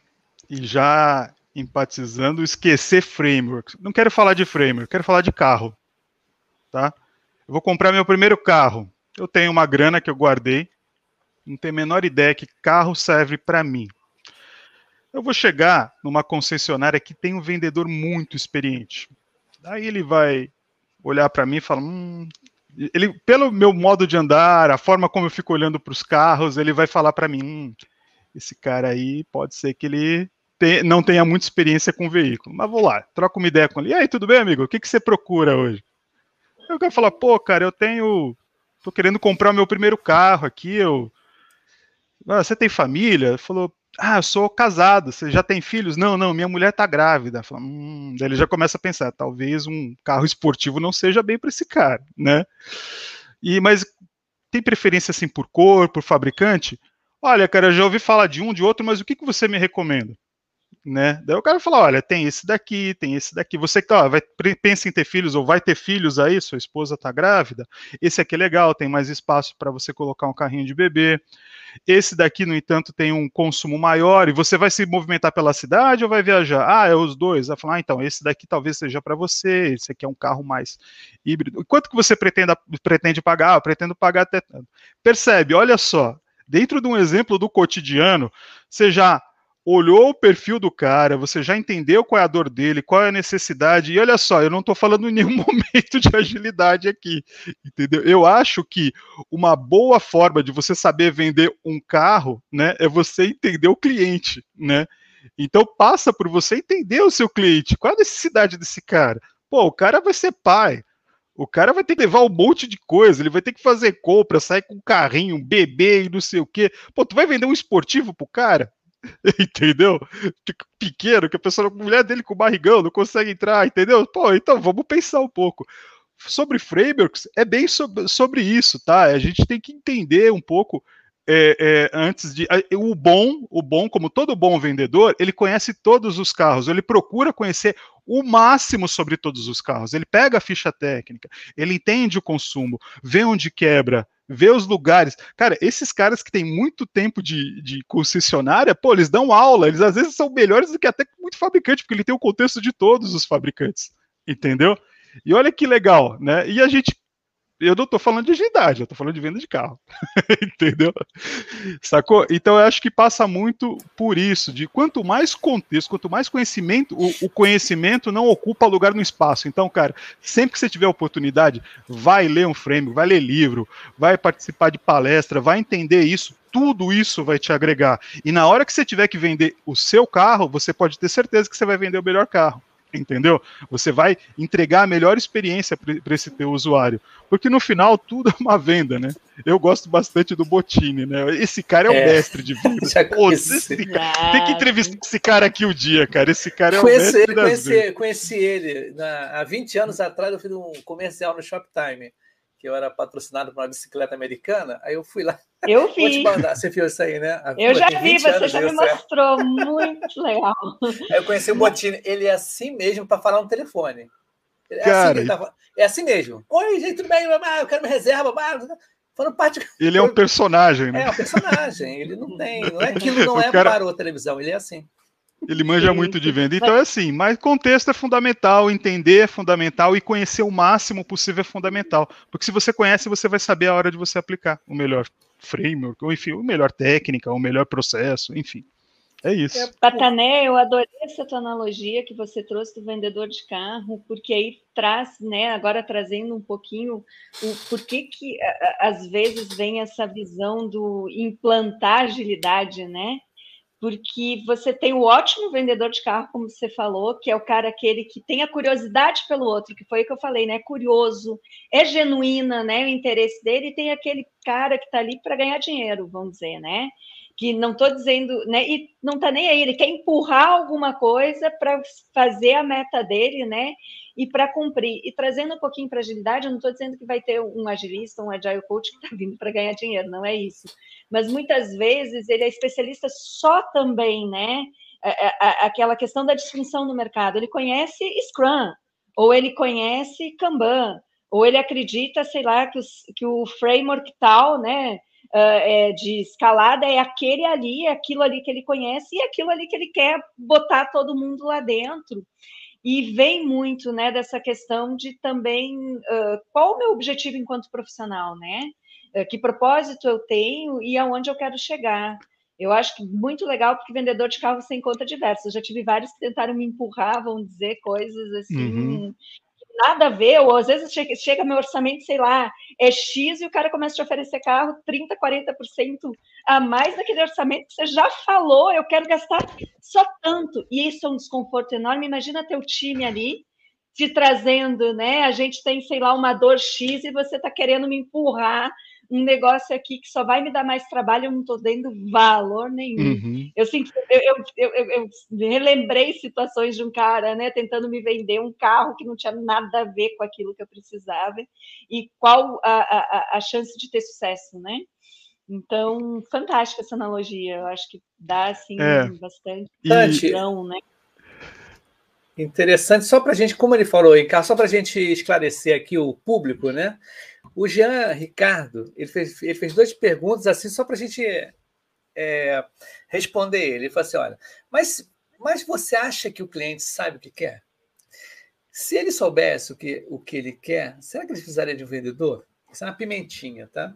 e já empatizando, esquecer frameworks, não quero falar de framework, quero falar de carro, tá? Eu vou comprar meu primeiro carro, eu tenho uma grana que eu guardei, não tenho a menor ideia que carro serve para mim. Eu vou chegar numa concessionária que tem um vendedor muito experiente. Aí ele vai olhar para mim e falar, hum, ele, pelo meu modo de andar, a forma como eu fico olhando para os carros, ele vai falar para mim, hum, esse cara aí pode ser que ele te, não tenha muita experiência com o veículo. Mas vou lá, troco uma ideia com ele. E aí, tudo bem, amigo? O que, que você procura hoje? Eu quero falar, pô, cara, eu tenho, tô querendo comprar o meu primeiro carro aqui, eu... Ah, você tem família? Ele falou, ah, eu sou casado, você já tem filhos? Não, não, minha mulher tá grávida. Fala, hum, daí ele já começa a pensar, talvez um carro esportivo não seja bem para esse cara, né? E, mas tem preferência assim por cor, por fabricante? Olha, cara, eu já ouvi falar de um, de outro, mas o que, que você me recomenda? Né? Daí o cara fala, olha, tem esse daqui, tem esse daqui, você que tá, ó, vai, pensa em ter filhos ou vai ter filhos aí, sua esposa tá grávida, esse aqui é legal, tem mais espaço para você colocar um carrinho de bebê, esse daqui, no entanto, tem um consumo maior, e você vai se movimentar pela cidade ou vai viajar? Ah, é os dois. Vai falar, ah, então, esse daqui talvez seja para você, esse aqui é um carro mais híbrido. Quanto que você pretende, pretende pagar? Ah, eu pretendo pagar até tanto. Percebe, olha só, dentro de um exemplo do cotidiano, você já olhou o perfil do cara, você já entendeu qual é a dor dele, qual é a necessidade, e olha só, eu não estou falando em nenhum momento de agilidade aqui, entendeu? Eu acho que uma boa forma de você saber vender um carro, né, é você entender o cliente, né? Então passa por você entender o seu cliente, qual a necessidade desse cara? Pô, o cara vai ser pai, o cara vai ter que levar um monte de coisa, ele vai ter que fazer compra, sair com um carrinho, um bebê e não sei o quê. Pô, tu vai vender um esportivo pro cara? Entendeu? Pequeno, que a pessoa, a mulher dele com barrigão não consegue entrar, entendeu? Pô, então vamos pensar um pouco. Sobre frameworks, é bem sobre, sobre isso, tá? A gente tem que entender um pouco é, é, antes de... O bom, o bom, como todo bom vendedor, ele conhece todos os carros, ele procura conhecer o máximo sobre todos os carros. Ele pega a ficha técnica, ele entende o consumo, vê onde quebra, vê os lugares. Cara, esses caras que têm muito tempo de, de concessionária, pô, eles dão aula, eles às vezes são melhores do que até muito fabricante, porque ele tem o contexto de todos os fabricantes, entendeu? E olha que legal, né? E a gente, eu não estou falando de agilidade, eu estou falando de venda de carro, entendeu? Sacou? Então eu acho que passa muito por isso, de quanto mais contexto, quanto mais conhecimento, o, o conhecimento não ocupa lugar no espaço. Então, cara, sempre que você tiver oportunidade, vai ler um frame, vai ler livro, vai participar de palestra, vai entender isso, tudo isso vai te agregar. E na hora que você tiver que vender o seu carro, você pode ter certeza que você vai vender o melhor carro. Entendeu? Você vai entregar a melhor experiência para esse teu usuário. Porque no final tudo é uma venda, né? Eu gosto bastante do Bottini, né? Esse cara é, é. o mestre de vendas. Pô, esse cara... Tem que entrevistar esse cara aqui um dia, cara. Esse cara é conheci o mestre ele, das conheci, vendas. conheci ele. Na, há vinte anos atrás eu fiz um comercial no Shoptime, que eu era patrocinado por uma bicicleta americana. Aí eu fui lá. Eu vi. Vou te mandar. Você viu isso aí, né? A, eu pô, já vi, você já me isso, mostrou. É. Muito legal. Aí eu conheci o Bottini. Ele é assim mesmo para falar no telefone. É, cara, assim, tá, é assim mesmo. Oi, gente, tudo bem? Eu quero me reserva. Falando parte... Ele é um personagem, né? É um personagem. Ele não tem. Não é aquilo, não é cara... para a televisão. Ele é assim. Ele manja sim, muito de venda. Então é assim, mas contexto é fundamental, entender é fundamental e conhecer o máximo possível é fundamental. Porque se você conhece, você vai saber a hora de você aplicar o melhor framework, ou enfim, o melhor técnica, o melhor processo, enfim. É isso. É, Patané, eu adorei essa tua analogia que você trouxe do vendedor de carro, porque aí traz, né, agora trazendo um pouquinho o porquê que às vezes vem essa visão do implantar agilidade, né? Porque você tem o ótimo vendedor de carro, como você falou, que é o cara aquele que tem a curiosidade pelo outro, que foi o que eu falei, né? Curioso, é genuína, né? O interesse dele, e tem aquele cara que está ali para ganhar dinheiro, vamos dizer, né? Que não estou dizendo, né? E não está nem aí, ele quer empurrar alguma coisa para fazer a meta dele, né? E para cumprir. E trazendo um pouquinho para agilidade, eu não estou dizendo que vai ter um agilista, um agile coach que está vindo para ganhar dinheiro, não é isso. Mas muitas vezes ele é especialista só também, né? Aquela questão da distinção no mercado. Ele conhece Scrum, ou ele conhece Kanban, ou ele acredita, sei lá, que, os, que o framework tal, né? Uh, é, de escalada é aquele ali, é aquilo ali que ele conhece e é aquilo ali que ele quer botar todo mundo lá dentro. E vem muito, né, dessa questão de também uh, qual o meu objetivo enquanto profissional, né? Uh, que propósito eu tenho e aonde eu quero chegar. Eu acho que muito legal, porque vendedor de carro você encontra diversos. Eu já tive vários que tentaram me empurrar, vão dizer coisas assim... Uhum. Nada a ver, ou às vezes chega, chega meu orçamento, sei lá, é X e o cara começa a te oferecer carro trinta, quarenta por cento a mais daquele orçamento que você já falou, eu quero gastar só tanto. E isso é um desconforto enorme. Imagina teu time ali te trazendo, né? A gente tem, sei lá, uma dor X e você está querendo me empurrar um negócio aqui que só vai me dar mais trabalho, eu não estou dando valor nenhum. Uhum. Eu, sinto, eu, eu, eu, eu, eu relembrei situações de um cara, né, tentando me vender um carro que não tinha nada a ver com aquilo que eu precisava, e qual a, a, a chance de ter sucesso, né? Então, fantástica essa analogia, eu acho que dá, assim, é. bastante visão, né? Interessante, só para a gente, como ele falou, só para a gente esclarecer aqui o público, né? O Jean Ricardo, ele fez, ele fez duas perguntas assim, só para a gente é, responder ele. Ele falou assim, olha, mas, mas você acha que o cliente sabe o que quer? Se ele soubesse o que, o que ele quer, será que ele precisaria de um vendedor? Isso é uma pimentinha, tá?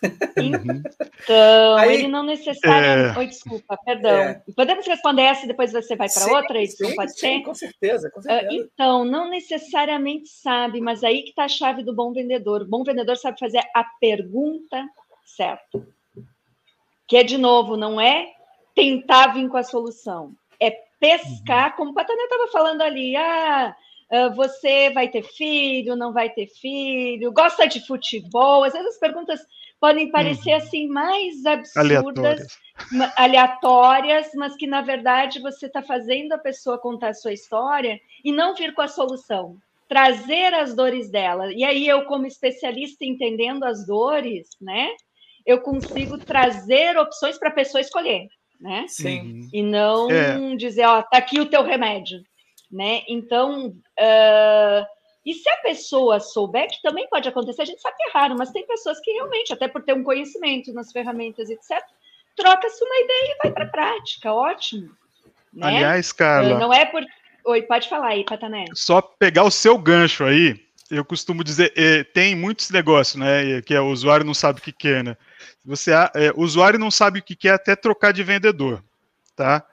Então, aí, ele não necessariamente... É... Oi, desculpa, perdão. É... Podemos responder essa e depois você vai para outra? Isso sim, pode sim, ser? Com certeza, com certeza. Uh, então, não necessariamente sabe, mas aí que está a chave do bom vendedor. O bom vendedor sabe fazer a pergunta certa. Que é, de novo, não é tentar vir com a solução. É pescar, uhum. como o Patané estava falando ali, ah... Uh, você vai ter filho, não vai ter filho, gosta de futebol? Às vezes as perguntas podem parecer uhum. assim mais absurdas, aleatórias. aleatórias, mas que na verdade você está fazendo a pessoa contar a sua história e não vir com a solução, trazer as dores dela. E aí eu, como especialista entendendo as dores, né? eu consigo trazer opções para a pessoa escolher, né? Sim. E não É. dizer, ó, tá aqui o teu remédio, né? Então, uh, e se a pessoa souber, que também pode acontecer, a gente sabe que é raro, mas tem pessoas que realmente, até por ter um conhecimento nas ferramentas, etcétera, troca-se uma ideia e vai para a prática, ótimo. Né? Aliás, Carla... Uh, não é por... Oi, pode falar aí, Patané. Só pegar o seu gancho aí, eu costumo dizer, é, tem muitos negócios, né, que é, o usuário não sabe o que quer, né? Você, é, o usuário não sabe o que quer até trocar de vendedor, tá?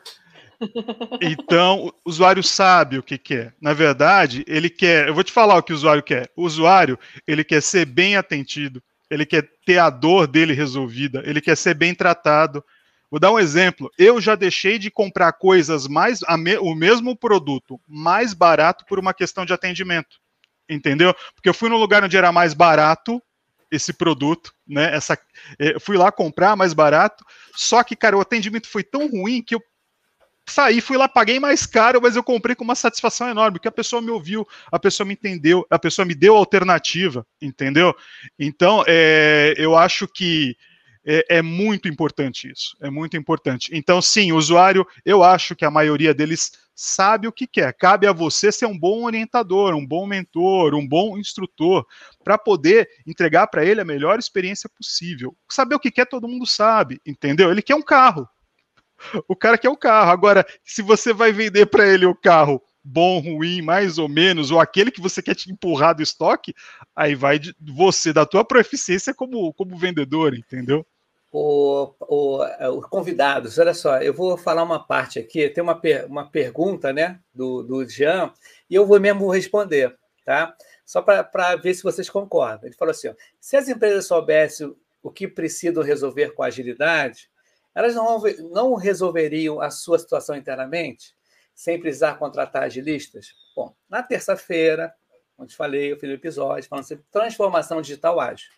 Então, o usuário sabe o que quer. Na verdade, ele quer... Eu vou te falar o que o usuário quer. O usuário, ele quer ser bem atendido, ele quer ter a dor dele resolvida, ele quer ser bem tratado. Vou dar um exemplo. Eu já deixei de comprar coisas mais... Me, o mesmo produto mais barato por uma questão de atendimento. Entendeu? Porque eu fui num lugar onde era mais barato esse produto, né? Essa, eu fui lá comprar mais barato, só que, cara, o atendimento foi tão ruim que eu saí, fui lá, paguei mais caro, mas eu comprei com uma satisfação enorme, porque a pessoa me ouviu, a pessoa me entendeu, a pessoa me deu alternativa, entendeu? Então, é, eu acho que é, é muito importante isso, é muito importante. Então, sim, o usuário, eu acho que a maioria deles sabe o que quer. Cabe a você ser um bom orientador, um bom mentor, um bom instrutor, para poder entregar para ele a melhor experiência possível. Saber o que quer, todo mundo sabe, entendeu? Ele quer um carro. O cara quer o carro. Agora, se você vai vender para ele o carro bom, ruim, mais ou menos, ou aquele que você quer te empurrar do estoque, aí vai de você, da tua proficiência como, como vendedor, entendeu? O, o, os convidados, olha só, eu vou falar uma parte aqui, tem uma, per, uma pergunta, né, do, do Jean, e eu vou mesmo responder, tá? Só para ver se vocês concordam. Ele falou assim, ó, se as empresas soubessem o que precisam resolver com agilidade, elas não, não resolveriam a sua situação internamente, sem precisar contratar agilistas? Bom, na terça-feira, como eu te falei, eu fiz um episódio falando sobre transformação digital ágil.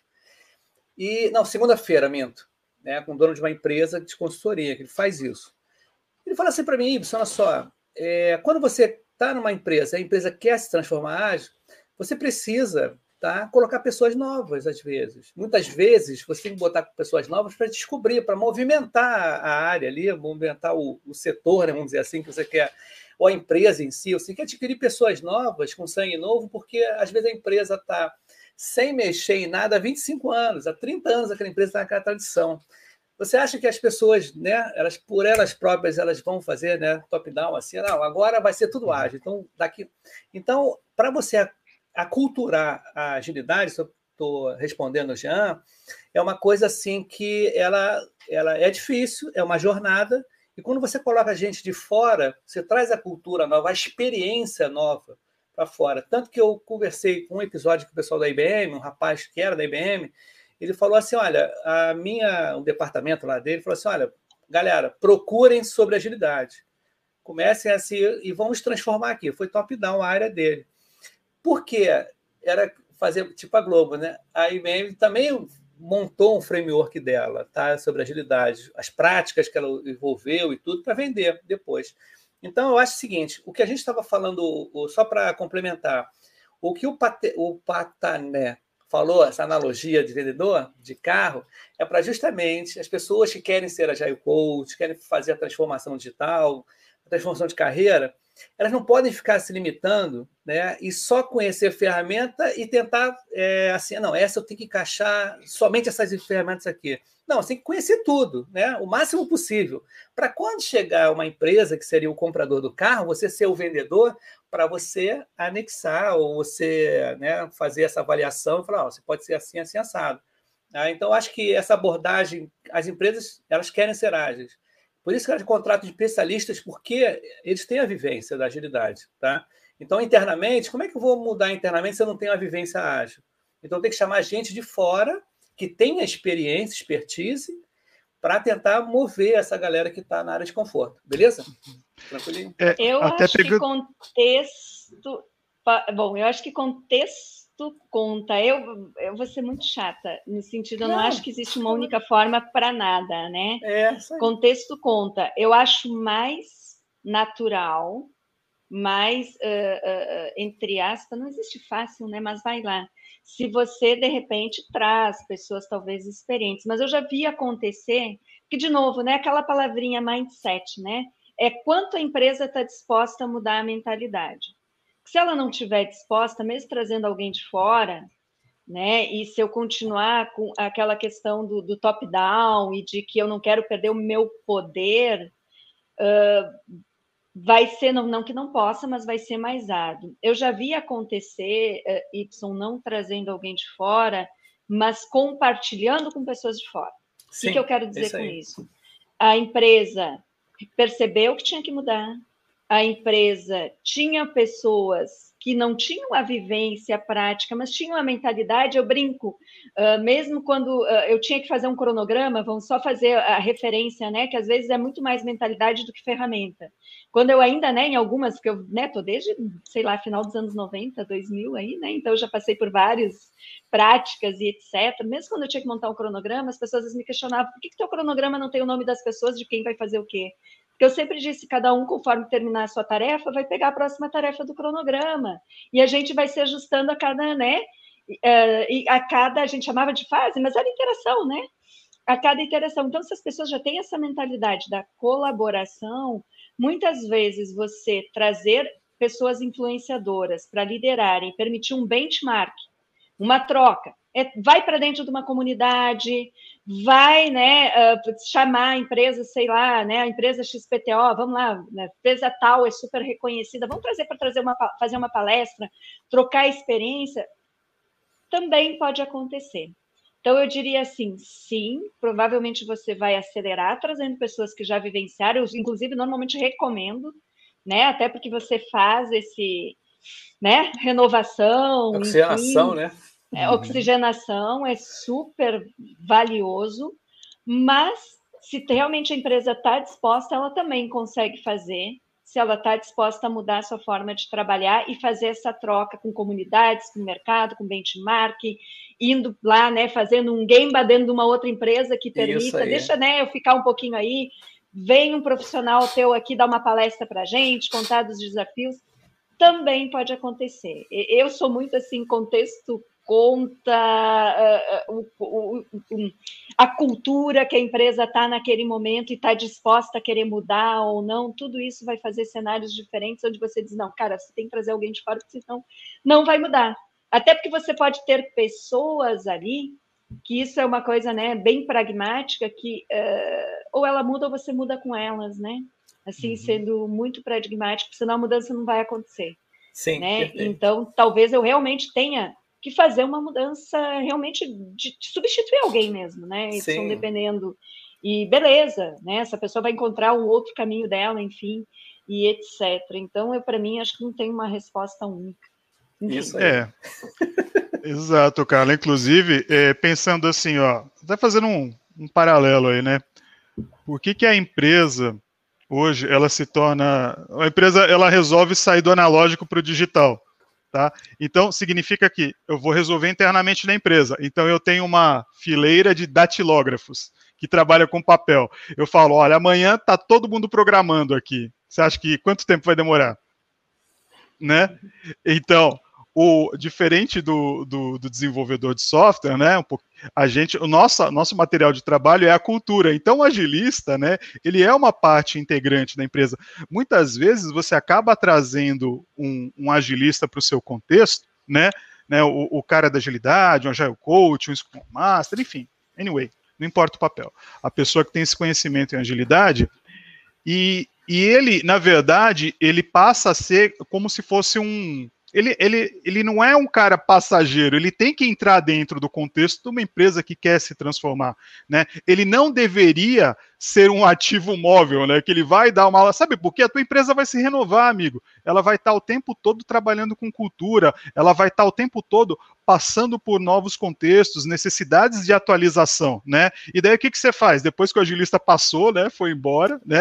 E, não, segunda-feira, minto, né, com o dono de uma empresa de consultoria, que ele faz isso. Ele fala assim para mim, Ibsen, olha só, é, quando você está numa empresa, a empresa quer se transformar ágil, você precisa... Tá? Colocar pessoas novas, às vezes. Muitas vezes, você tem que botar pessoas novas para descobrir, para movimentar a área ali, movimentar o, o setor, né, vamos dizer assim, que você quer, ou a empresa em si, você quer adquirir pessoas novas, com sangue novo, porque, às vezes, a empresa está sem mexer em nada há vinte e cinco anos, há trinta anos aquela empresa está naquela tradição. Você acha que as pessoas, né, elas, por elas próprias, elas vão fazer, né, top-down, assim, não, agora vai ser tudo ágil. Então, daqui... então para você aculturar a agilidade, se eu estou respondendo, Jean, é uma coisa assim que ela, ela é difícil, é uma jornada, e quando você coloca a gente de fora, você traz a cultura nova, a experiência nova para fora. Tanto que eu conversei com um episódio com o pessoal da I B M, um rapaz que era da I B M, ele falou assim, olha, a minha, o departamento lá dele falou assim, olha, galera, procurem sobre agilidade. Comecem assim e vamos transformar aqui. Foi top-down a área dele. Porque era fazer tipo a Globo, né? A I B M também montou um framework dela, tá? Sobre agilidade, as práticas que ela envolveu e tudo para vender depois. Então, eu acho o seguinte, o que a gente estava falando, só para complementar, o que o, Pate, o Patané falou, essa analogia de vendedor de carro, é para justamente as pessoas que querem ser agile coach, querem fazer a transformação digital, a transformação de carreira, elas não podem ficar se limitando, né, e só conhecer a ferramenta e tentar, é, assim, não, essa eu tenho que encaixar somente essas ferramentas aqui. Não, você tem que conhecer tudo, né, o máximo possível. Para quando chegar uma empresa que seria o comprador do carro, você ser o vendedor, para você anexar ou você, né, fazer essa avaliação e falar, oh, você pode ser assim, assim, assado. Ah, então, acho que essa abordagem, as empresas, elas querem ser ágeis. Por isso que elas contratam especialistas, porque eles têm a vivência da agilidade. Tá? Então, internamente, como é que eu vou mudar internamente se eu não tenho a vivência ágil? Então, tem que chamar gente de fora, que tenha experiência, expertise, para tentar mover essa galera que está na área de conforto. Beleza? Tranquilinho? É, eu até acho pegando... que contexto... Bom, eu acho que contexto conta. Eu, eu vou ser muito chata, no sentido, eu não, não acho que existe uma única forma para nada, né? É, contexto conta. Eu acho mais natural, mais, uh, uh, entre aspas, não existe fácil, né? Mas vai lá. se você, de repente, traz pessoas talvez experientes. Mas eu já vi acontecer que, de novo, né, aquela palavrinha mindset, né? É quanto a empresa está disposta a mudar a mentalidade. Se ela não estiver disposta, mesmo trazendo alguém de fora, né, e se eu continuar com aquela questão do, do top-down e de que eu não quero perder o meu poder, uh, vai ser, não, não que não possa, mas vai ser mais árduo. Eu já vi acontecer, uh, Y, não trazendo alguém de fora, mas compartilhando com pessoas de fora. Sim, o que eu quero dizer isso com isso? A empresa percebeu que tinha que mudar, a empresa tinha pessoas que não tinham a vivência prática, mas tinham a mentalidade. Eu brinco, uh, mesmo quando uh, eu tinha que fazer um cronograma, vamos só fazer a referência, né, que às vezes é muito mais mentalidade do que ferramenta. Quando eu ainda, né, em algumas, que eu, né, tô desde, sei lá, final dos anos noventa, dois mil aí, né, então eu já passei por várias práticas e etcétera. Mesmo quando eu tinha que montar um cronograma, as pessoas me questionavam, por que que teu cronograma não tem o nome das pessoas, de quem vai fazer o quê? Porque eu sempre disse, cada um, conforme terminar a sua tarefa, vai pegar a próxima tarefa do cronograma. E a gente vai se ajustando a cada, né? E a cada, a gente chamava de fase, mas era interação, né? A cada interação. Então, se as pessoas já têm essa mentalidade da colaboração, muitas vezes você trazer pessoas influenciadoras para liderarem, permitir um benchmark, uma troca, é, vai para dentro de uma comunidade, vai, né, uh, chamar a empresa, sei lá, né, a empresa X P T O, vamos lá, né, a empresa tal é super reconhecida, vamos trazer para trazer uma, fazer uma palestra, trocar experiência, também pode acontecer. Então, eu diria assim, sim, provavelmente você vai acelerar trazendo pessoas que já vivenciaram, eu, inclusive, normalmente recomendo, né, até porque você faz esse, né, renovação, oxigenação, enfim, né? É, oxigenação é super valioso, mas se realmente a empresa está disposta, ela também consegue fazer, se ela está disposta a mudar a sua forma de trabalhar e fazer essa troca com comunidades, com o mercado, com benchmark, indo lá, né, fazendo um gamba dentro de uma outra empresa que permita, deixa, né, eu ficar um pouquinho aí, vem um profissional teu aqui dar uma palestra para a gente, contar dos desafios, também pode acontecer. Eu sou muito assim, contexto conta uh, uh, uh, uh, a cultura que a empresa está naquele momento e está disposta a querer mudar ou não, tudo isso vai fazer cenários diferentes, onde você diz, não, cara, você tem que trazer alguém de fora, porque senão não vai mudar. Até porque você pode ter pessoas ali, que isso é uma coisa, né, bem pragmática, que uh, ou ela muda ou você muda com elas, né? Assim, uhum. Sendo muito pragmático, senão a mudança não vai acontecer. Sim, né? Então, talvez eu realmente tenha que fazer uma mudança realmente de, de substituir alguém mesmo, né? Estão dependendo. E beleza, né? Essa pessoa vai encontrar um outro caminho dela, enfim, e etcétera. Então, eu, para mim, acho que não tem uma resposta única. Enfim. Isso aí. É. Exato, Carla. Inclusive, é, pensando assim, ó, tá fazendo um, um paralelo aí, né? Por que que a empresa hoje ela se torna, a empresa ela resolve sair do analógico para o digital? Tá? Então, significa que eu vou resolver internamente na empresa. Então, eu tenho uma fileira de datilógrafos que trabalha com papel. Eu falo, olha, amanhã está todo mundo programando aqui. Você acha que quanto tempo vai demorar? Né? Então, o, diferente do, do, do desenvolvedor de software, né, um pouco, a gente, o nosso, nosso material de trabalho é a cultura. Então, o agilista, né, ele é uma parte integrante da empresa. Muitas vezes, você acaba trazendo um, um agilista para o seu contexto, né, né o, o cara da agilidade, um agile coach, um Scrum Master, enfim, anyway, não importa o papel. A pessoa que tem esse conhecimento em agilidade, e, e ele, na verdade, ele passa a ser como se fosse um... Ele, ele, ele não é um cara passageiro, ele tem que entrar dentro do contexto de uma empresa que quer se transformar, né? Ele não deveria ser um ativo móvel, né? Que ele vai dar uma aula, sabe por quê? A tua empresa vai se renovar, amigo. Ela vai estar o tempo todo trabalhando com cultura, ela vai estar o tempo todo passando por novos contextos, necessidades de atualização, né? E daí o que, que você faz? Depois que o agilista passou, né? Foi embora, né?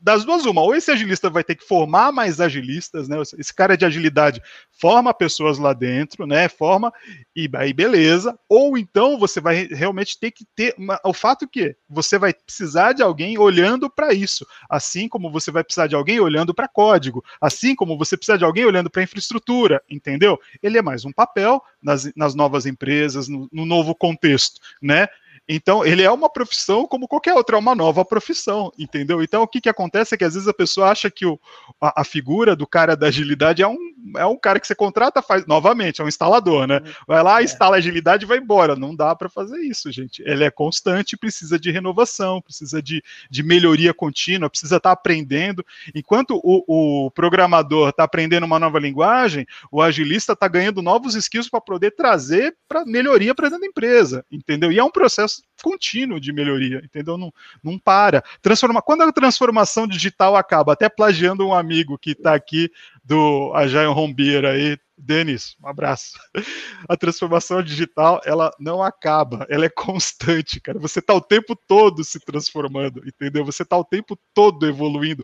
das duas uma, ou esse agilista vai ter que formar mais agilistas, né? Esse cara de agilidade forma pessoas lá dentro, né? Forma, e aí beleza, ou então você vai realmente ter que ter uma, o fato que você vai precisar de alguém olhando para isso, assim como você vai precisar de alguém olhando para código, assim como você precisa de alguém olhando para infraestrutura, entendeu? Ele é mais um papel nas, nas novas empresas, no, no novo contexto, né? Então, ele é uma profissão como qualquer outra, é uma nova profissão, entendeu? Então, o que, que acontece é que às vezes a pessoa acha que o, a, a figura do cara da agilidade é um, é um cara que você contrata, faz novamente, é um instalador, né? Vai lá, instala agilidade e vai embora. Não dá para fazer isso, gente. Ele é constante, precisa de renovação, precisa de, de melhoria contínua, precisa estar aprendendo. Enquanto o, o programador está aprendendo uma nova linguagem, o agilista está ganhando novos skills para poder trazer para melhoria para dentro da empresa, entendeu? E é um processo contínuo de melhoria, entendeu? Não, não para. Transforma... Quando a transformação digital acaba, até plagiando um amigo que está aqui do Agile Home Beer aí, Denis, um abraço. A transformação digital, ela não acaba, ela é constante, cara. Você está o tempo todo se transformando, entendeu? Você está o tempo todo evoluindo.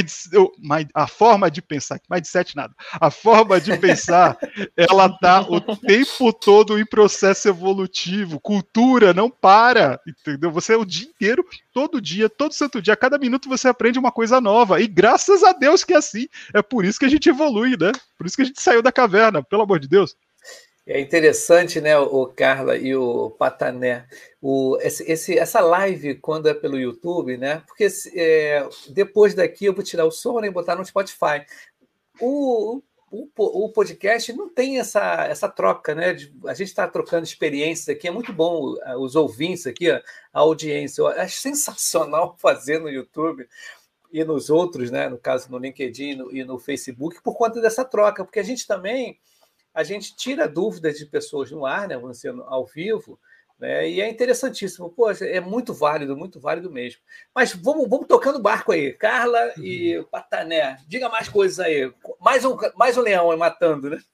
A forma de pensar, mindset nada, a forma de pensar, ela está o tempo todo em processo evolutivo. Cultura não para, entendeu? Você é o dia inteiro, todo dia, todo santo dia, a cada minuto você aprende uma coisa nova. E graças a Deus que é assim. É por isso que a gente evolui, né? Por isso que a gente saiu da caverna, pelo amor de Deus. É interessante, né, o Carla e o Patané, o, esse, esse, essa live, quando é pelo YouTube, né? Porque é, depois daqui eu vou tirar o som, né, e botar no Spotify. O, o, o podcast não tem essa, essa troca, né? De, a gente está trocando experiências aqui, é muito bom os ouvintes aqui, a audiência. Eu acho sensacional fazer no YouTube e nos outros, né? No caso, no LinkedIn e no, e no Facebook, por conta dessa troca, porque a gente também a gente tira dúvidas de pessoas no ar, né? Vamos ser ao vivo, né? E é interessantíssimo. Pô, é muito válido, muito válido mesmo. Mas vamos, vamos tocando o barco aí. Carla e Patané, diga mais coisas aí. Mais um, mais um leão aí matando, né?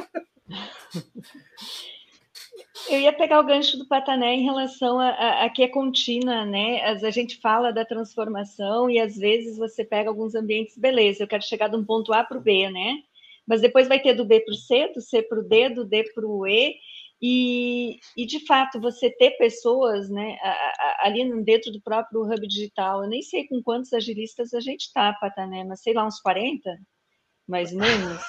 Eu ia pegar o gancho do Patané em relação a, a, a que é contínua, né? As, a gente fala da transformação e às vezes você pega alguns ambientes, beleza, eu quero chegar de um ponto A para o B, né? Mas depois vai ter do B para o C, do C para o D, do D para o E, e, e de fato você ter pessoas, né, ali dentro do próprio Hub Digital, eu nem sei com quantos agilistas a gente está, Patané, mas sei lá, uns quarenta, mais ou menos.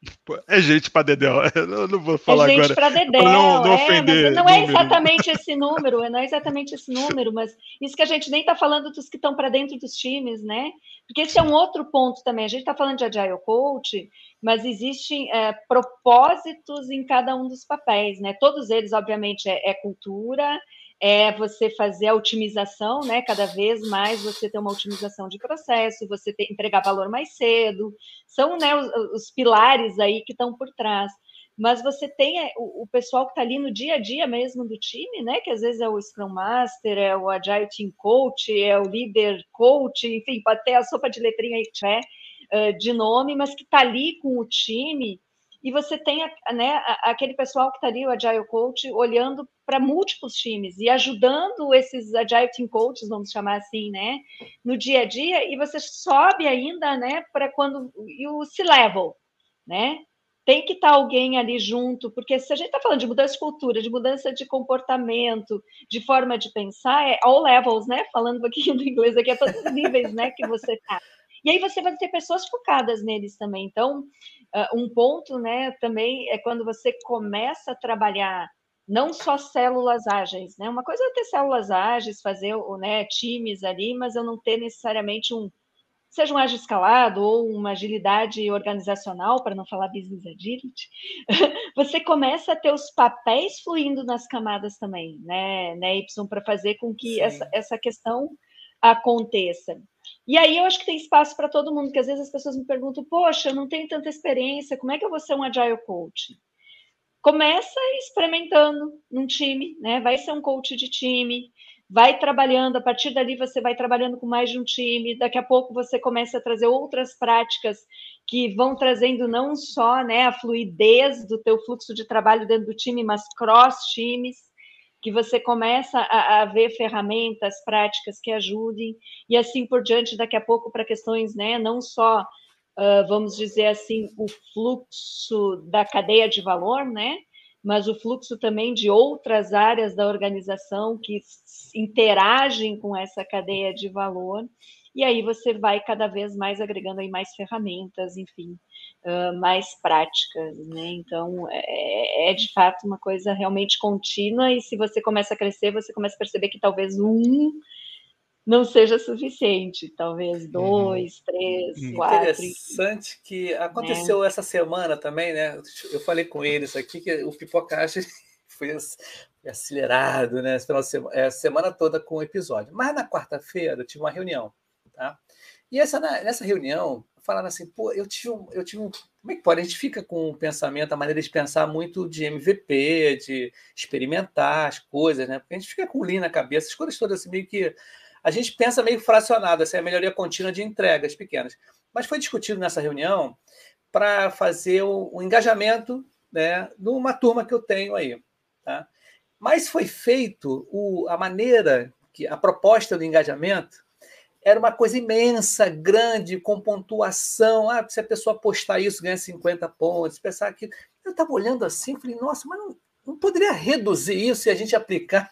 É gente para dedéu, eu não vou falar agora. É gente para dedéu, não, não, é, ofender mas não é exatamente esse número, não é exatamente esse número, mas isso que a gente nem está falando dos que estão para dentro dos times, né? Porque esse é um outro ponto também. A gente está falando de Agile Coach, mas existem é, propósitos em cada um dos papéis, né? Todos eles, obviamente, é, é cultura, é você fazer a otimização, né? Cada vez mais você ter uma otimização de processo, você ter, entregar valor mais cedo, são, né, os, os pilares aí que estão por trás. Mas você tem o, o pessoal que está ali no dia a dia mesmo do time, né? Que às vezes é o Scrum Master, é o Agile Team Coach, é o Leader Coach, enfim, pode ter a sopa de letrinha aí que tiver uh, de nome, mas que está ali com o time. E você tem, né, aquele pessoal que está ali, o Agile Coach, olhando para múltiplos times e ajudando esses Agile Team Coaches, vamos chamar assim, né, no dia a dia, e você sobe ainda, né, para quando... E o C-Level, né? Tem que estar alguém ali junto, porque se a gente está falando de mudança de cultura, de mudança de comportamento, de forma de pensar, é all levels, né? Falando aqui no inglês, aqui é todos os níveis, né, que você está. E aí você vai ter pessoas focadas neles também. Então, uh, um ponto, né, também é quando você começa a trabalhar não só células ágeis, né? Uma coisa é ter células ágeis, fazer, né, times ali, mas eu não ter necessariamente um, seja um ágil escalado ou uma agilidade organizacional, para não falar business agility, você começa a ter os papéis fluindo nas camadas também, né, né Y, para fazer com que essa, essa questão aconteça. E aí eu acho que tem espaço para todo mundo, porque às vezes as pessoas me perguntam, poxa, eu não tenho tanta experiência, como é que eu vou ser um Agile Coach? Começa experimentando num time, né? Vai ser um coach de time, vai trabalhando, a partir dali você vai trabalhando com mais de um time, daqui a pouco você começa a trazer outras práticas que vão trazendo não só, né, a fluidez do teu fluxo de trabalho dentro do time, mas cross-times, que você começa a, a ver ferramentas práticas que ajudem, e assim por diante, daqui a pouco, para questões, né, não só, uh, vamos dizer assim, o fluxo da cadeia de valor, né, mas o fluxo também de outras áreas da organização que interagem com essa cadeia de valor, e aí você vai cada vez mais agregando aí mais ferramentas, enfim, uh, mais práticas, né? Então, é, é de fato uma coisa realmente contínua, e se você começa a crescer, você começa a perceber que talvez um não seja suficiente, talvez dois, três, uhum. quatro. Interessante enfim. Que aconteceu é. essa semana também, né? Eu falei com eles aqui que o Pipocast foi acelerado, né? A semana toda com o episódio. Mas na quarta-feira eu tive uma reunião, tá? E essa, nessa reunião, falaram assim, pô, eu tive um, eu tive um. Como é que pode? A gente fica com o pensamento, a maneira de pensar muito de M V P, de experimentar as coisas, né? Porque a gente fica com o Lean na cabeça, as coisas todas assim, meio que. A gente pensa meio fracionado, assim, a melhoria contínua de entregas pequenas. Mas foi discutido nessa reunião para fazer o, o engajamento, né, numa turma que eu tenho aí, tá? Mas foi feito o, a maneira, que a proposta do engajamento era uma coisa imensa, grande, com pontuação. Ah, se a pessoa postar isso, ganha cinquenta pontos. Pensar que eu estava olhando assim, falei, nossa, mas não, não poderia reduzir isso e a gente aplicar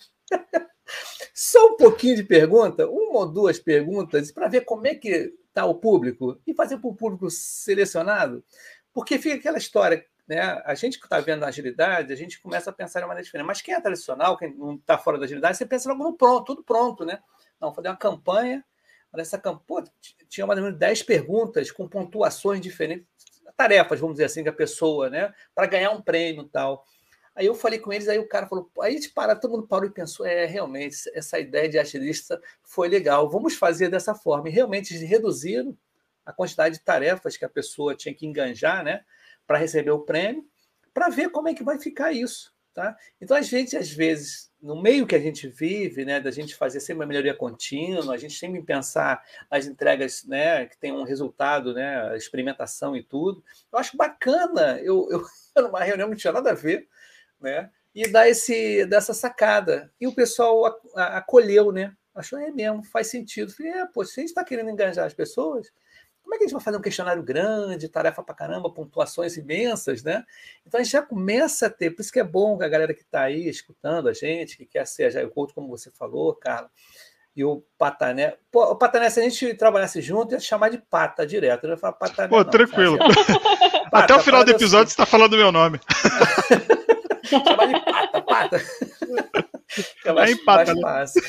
só um pouquinho de pergunta, uma ou duas perguntas, para ver como é que está o público e fazer para o público selecionado, porque fica aquela história, né? A gente que está vendo a agilidade, a gente começa a pensar de uma maneira diferente. Mas quem é tradicional, quem não está fora da agilidade, você pensa logo no pronto, tudo pronto, né? Não, fazer uma campanha, essa campanha tinha mais ou menos dez perguntas com pontuações diferentes, tarefas, vamos dizer assim, que a pessoa, né? Para ganhar um prêmio e tal. Aí eu falei com eles, aí o cara falou, aí a gente para, todo mundo parou e pensou, é, realmente, essa ideia de agilista foi legal, vamos fazer dessa forma. E realmente reduziram a quantidade de tarefas que a pessoa tinha que enganjar, né, para receber o prêmio, para ver como é que vai ficar isso, tá? Então, a gente, às vezes, no meio que a gente vive, né, da gente fazer sempre uma melhoria contínua, a gente sempre pensar as entregas, né, que tem um resultado, né, a experimentação e tudo, eu acho bacana, eu, eu numa reunião não tinha nada a ver, né? E dar esse, dessa sacada. E o pessoal a, a, acolheu, né? Achou, é mesmo, faz sentido. Falei, é, pô, se a gente está querendo engajar as pessoas, como é que a gente vai fazer um questionário grande, tarefa pra caramba, pontuações imensas, né? Então a gente já começa a ter, por isso que é bom que a galera que está aí escutando a gente, que quer ser Agile Coach, como você falou, Carla, e o Patané. Pô, o Patané, se a gente trabalhasse junto, ia chamar de Pata direto. Eu ia falar Patané. Pô, não, tranquilo. Pata, até o final do episódio você está falando meu nome. Chamar de pata, pata. É mais, é empata, mais fácil.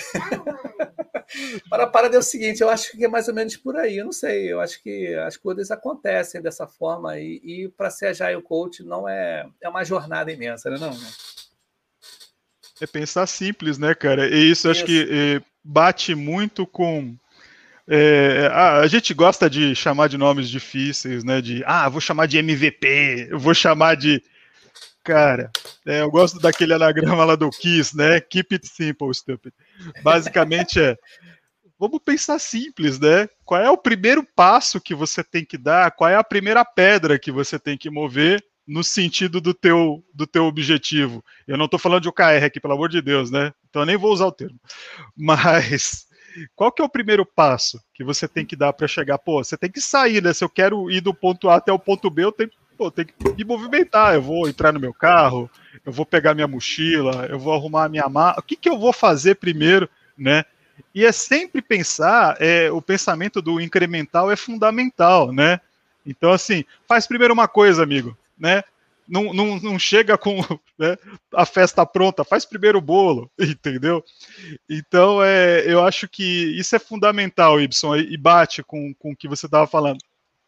Né? Para a parada é o seguinte, eu acho que é mais ou menos por aí. Eu não sei, eu acho que as coisas acontecem dessa forma e, e para ser Agile Coach não é, é uma jornada imensa, né? Não, não. É pensar simples, né, cara? E isso, isso. Acho que é, bate muito com... É, a, a gente gosta de chamar de nomes difíceis, né? De, ah, vou chamar de M V P, eu vou chamar de... Cara, é, eu gosto daquele anagrama lá do Kiss, né? Keep it simple, stupid. Basicamente é, vamos pensar simples, né? Qual é o primeiro passo que você tem que dar? Qual é a primeira pedra que você tem que mover no sentido do teu, do teu objetivo? Eu não estou falando de O K R aqui, pelo amor de Deus, né? Então eu nem vou usar o termo. Mas qual que é o primeiro passo que você tem que dar para chegar? Pô, você tem que sair, né? Se eu quero ir do ponto A até o ponto B, eu tenho Pô, tem que me movimentar, eu vou entrar no meu carro, eu vou pegar minha mochila, eu vou arrumar a minha mala, o que, que eu vou fazer primeiro, né? E é sempre pensar, é, o pensamento do incremental é fundamental, né? Então, assim, faz primeiro uma coisa, amigo, né? Não, não, não chega com, né, a festa pronta, faz primeiro o bolo, entendeu? Então, é, eu acho que isso é fundamental, Ibson, e bate com, com o que você estava falando.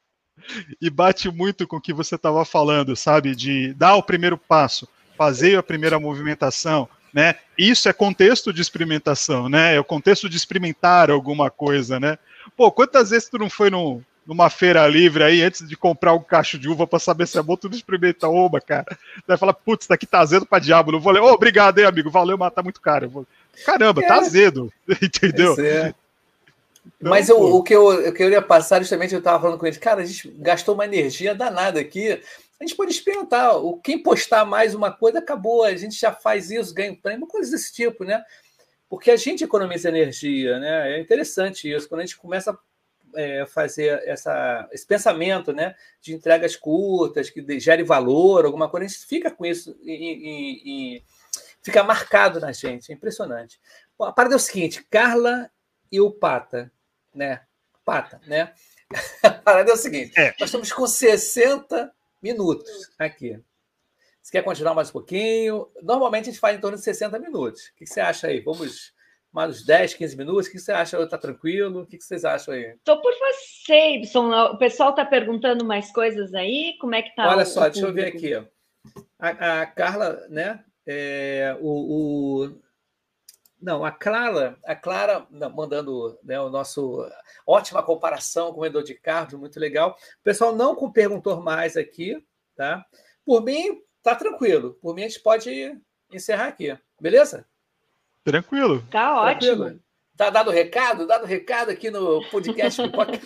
E bate muito com o que você estava falando, sabe? De dar o primeiro passo, fazer a primeira movimentação, né? Isso é contexto de experimentação, né? É o contexto de experimentar alguma coisa, né? Pô, quantas vezes tu não foi no, numa feira livre aí, antes de comprar um cacho de uva para saber se é bom, tu não experimenta uma, cara? Tu vai falar, putz, isso daqui tá azedo pra diabo, não vou ler. Ô, oh, obrigado, hein, amigo, valeu, mas tá muito caro. Vou... Caramba, é. Tá azedo, entendeu? É. Então, mas eu, o, que eu, o que eu ia passar, justamente, eu estava falando com ele, cara, a gente gastou uma energia danada aqui, a gente pode experimentar. Quem postar mais uma coisa, acabou, a gente já faz isso, ganha um prêmio, coisas desse tipo, né? Porque a gente economiza energia, né? É interessante isso. Quando a gente começa a é, fazer essa, esse pensamento, né, de entregas curtas, que gere valor, alguma coisa, a gente fica com isso e, e, e fica marcado na gente. É impressionante. Bom, a parada é o seguinte, Carla e o Pata, né? Pata, né? A parada é o seguinte, é. Nós estamos com sessenta minutos aqui. Você quer continuar mais um pouquinho? Normalmente a gente faz em torno de sessenta minutos. O que você acha aí? Vamos mais uns dez, quinze minutos? O que você acha? Está tranquilo? O que vocês acham aí? Estou por você, Ibson. O pessoal está perguntando mais coisas aí? Como é que está? Olha o, só, o deixa eu ver aqui. A, a Carla, né? É, o, o... Não, a Clara, a Clara não, mandando, né, o nosso ótima comparação com o vendedor de carros, muito legal. O pessoal não perguntou mais aqui, tá? Por mim, tá tranquilo. Por mim, a gente pode encerrar aqui, beleza? Tranquilo. Tá ótimo. Tranquilo. Tá dado o recado? Dado o recado aqui no podcast.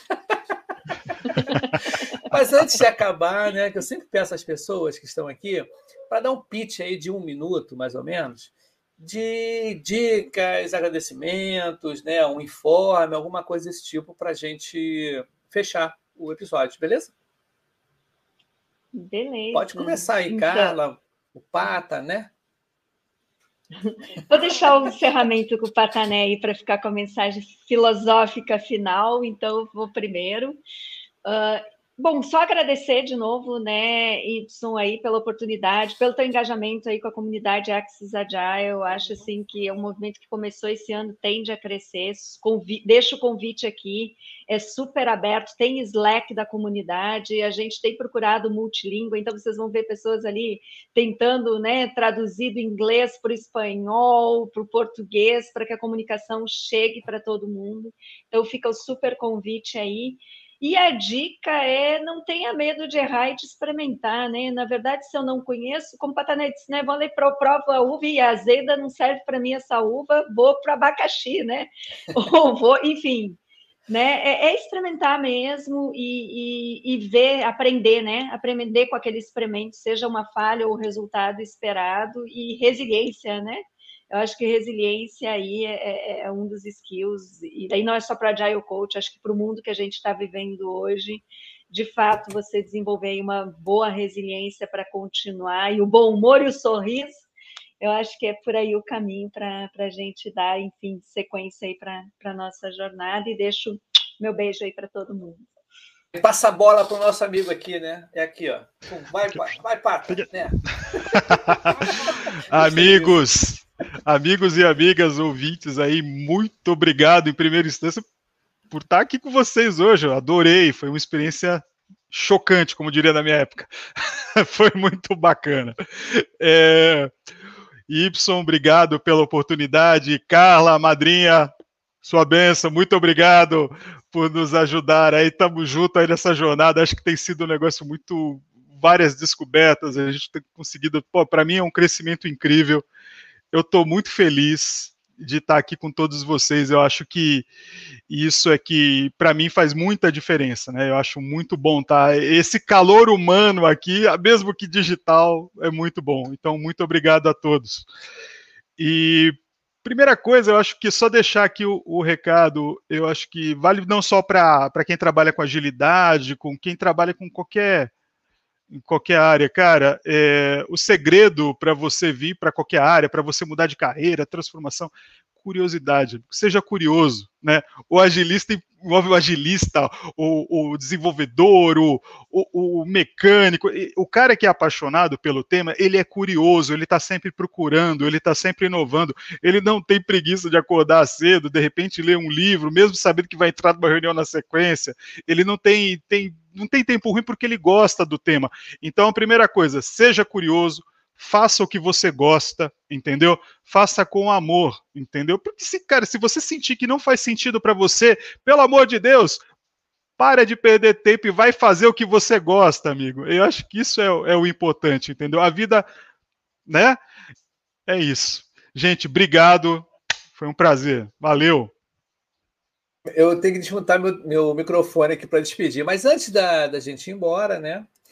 Mas antes de acabar, né, que eu sempre peço às pessoas que estão aqui para dar um pitch aí de um minuto, mais ou menos, de dicas, agradecimentos, né, um informe, alguma coisa desse tipo para a gente fechar o episódio, beleza? Beleza. Pode começar aí, então... Carla, o Pata, né? Vou deixar o encerramento com o Patané aí para ficar com a mensagem filosófica final, então eu vou primeiro. Uh, bom, só agradecer de novo, né, Ibson, aí pela oportunidade, pelo teu engajamento aí com a comunidade Axis Agile. Eu acho assim que é um movimento que começou esse ano, tende a crescer. Convi- deixo o convite aqui, é super aberto, tem Slack da comunidade, a gente tem procurado multilíngua, então vocês vão ver pessoas ali tentando, né, traduzir do inglês para o espanhol, para o português, para que a comunicação chegue para todo mundo. Então fica o super convite aí. E a dica é não tenha medo de errar e de experimentar, né? Na verdade, se eu não conheço, como o Patané disse, né? Vou ler para prova a uva e a azeda, não serve para mim essa uva, vou para abacaxi, né? Ou vou, enfim, né? É, é experimentar mesmo e, e, e ver, aprender, né? Aprender com aquele experimento, seja uma falha ou o resultado esperado, e resiliência, né? Eu acho que resiliência aí é, é um dos skills, e daí não é só para Agile Coach, acho que para o mundo que a gente está vivendo hoje, de fato, você desenvolver aí uma boa resiliência para continuar, e o bom humor e o sorriso, eu acho que é por aí o caminho para a gente dar, enfim, sequência aí para a nossa jornada, e deixo meu beijo aí para todo mundo. Passa a bola para o nosso amigo aqui, né? É aqui, ó. Vai, vai, Pata, né? Amigos... Amigos e amigas ouvintes aí, muito obrigado em primeira instância por estar aqui com vocês hoje. Eu adorei, foi uma experiência chocante, como diria na minha época. Foi muito bacana. É... Y, obrigado pela oportunidade. Carla, madrinha, sua bênção, muito obrigado por nos ajudar aí. Estamos juntos aí nessa jornada. Acho que tem sido um negócio muito... várias descobertas, a gente tem conseguido... Pô, para mim é um crescimento incrível. Eu estou muito feliz de estar aqui com todos vocês. Eu acho que isso é que, para mim, faz muita diferença, né? Eu acho muito bom, tá? Esse calor humano aqui, mesmo que digital, é muito bom. Então, muito obrigado a todos. E, primeira coisa, eu acho que só deixar aqui o, o recado, eu acho que vale não só para quem trabalha com agilidade, com quem trabalha com qualquer... em qualquer área, cara, é, o segredo para você vir para qualquer área, para você mudar de carreira, transformação, curiosidade, seja curioso, né? O agilista envolve o agilista, o, o desenvolvedor, o, o, o mecânico, o cara que é apaixonado pelo tema, ele é curioso, ele está sempre procurando, ele está sempre inovando, ele não tem preguiça de acordar cedo, de repente ler um livro, mesmo sabendo que vai entrar numa reunião na sequência, ele não tem, tem, não tem tempo ruim porque ele gosta do tema. Então, a primeira coisa, seja curioso, faça o que você gosta, entendeu? Faça com amor, entendeu? Porque, se, cara, se você sentir que não faz sentido para você, pelo amor de Deus, para de perder tempo e vai fazer o que você gosta, amigo. Eu acho que isso é, é o importante, entendeu? A vida, né? É isso. Gente, obrigado. Foi um prazer. Valeu. Eu tenho que desmontar meu, meu microfone aqui para despedir. Mas antes da, da gente ir embora, né?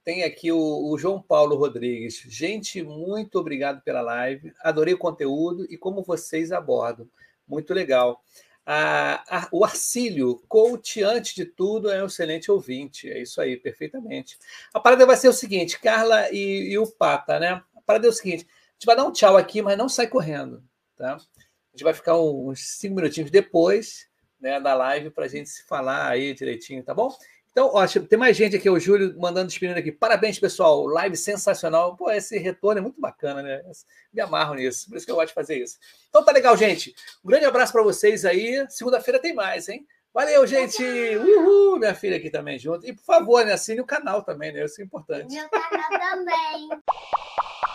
tem aqui o, o João Paulo Rodrigues. Gente, muito obrigado pela live. Adorei o conteúdo e como vocês abordam. Muito legal. A, a, o Arcílio, coach, antes de tudo, é um excelente ouvinte. É isso aí, perfeitamente. A parada vai ser o seguinte, Carla e, e o Pata, né? A parada é o seguinte, a gente vai dar um tchau aqui, mas não sai correndo, tá? A gente vai ficar uns cinco minutinhos depois, né, da live para a gente se falar aí direitinho, tá bom? Então, ó, tem mais gente aqui, o Júlio mandando despedindo aqui. Parabéns, pessoal. Live sensacional. Pô, esse retorno é muito bacana, né? Me amarro nisso. Por isso que eu gosto de fazer isso. Então tá legal, gente. Um grande abraço para vocês aí. Segunda-feira tem mais, hein? Valeu, gente. Uhul. Minha filha aqui também junto. E, por favor, né, assine o canal também, né? Isso é importante. Meu canal também.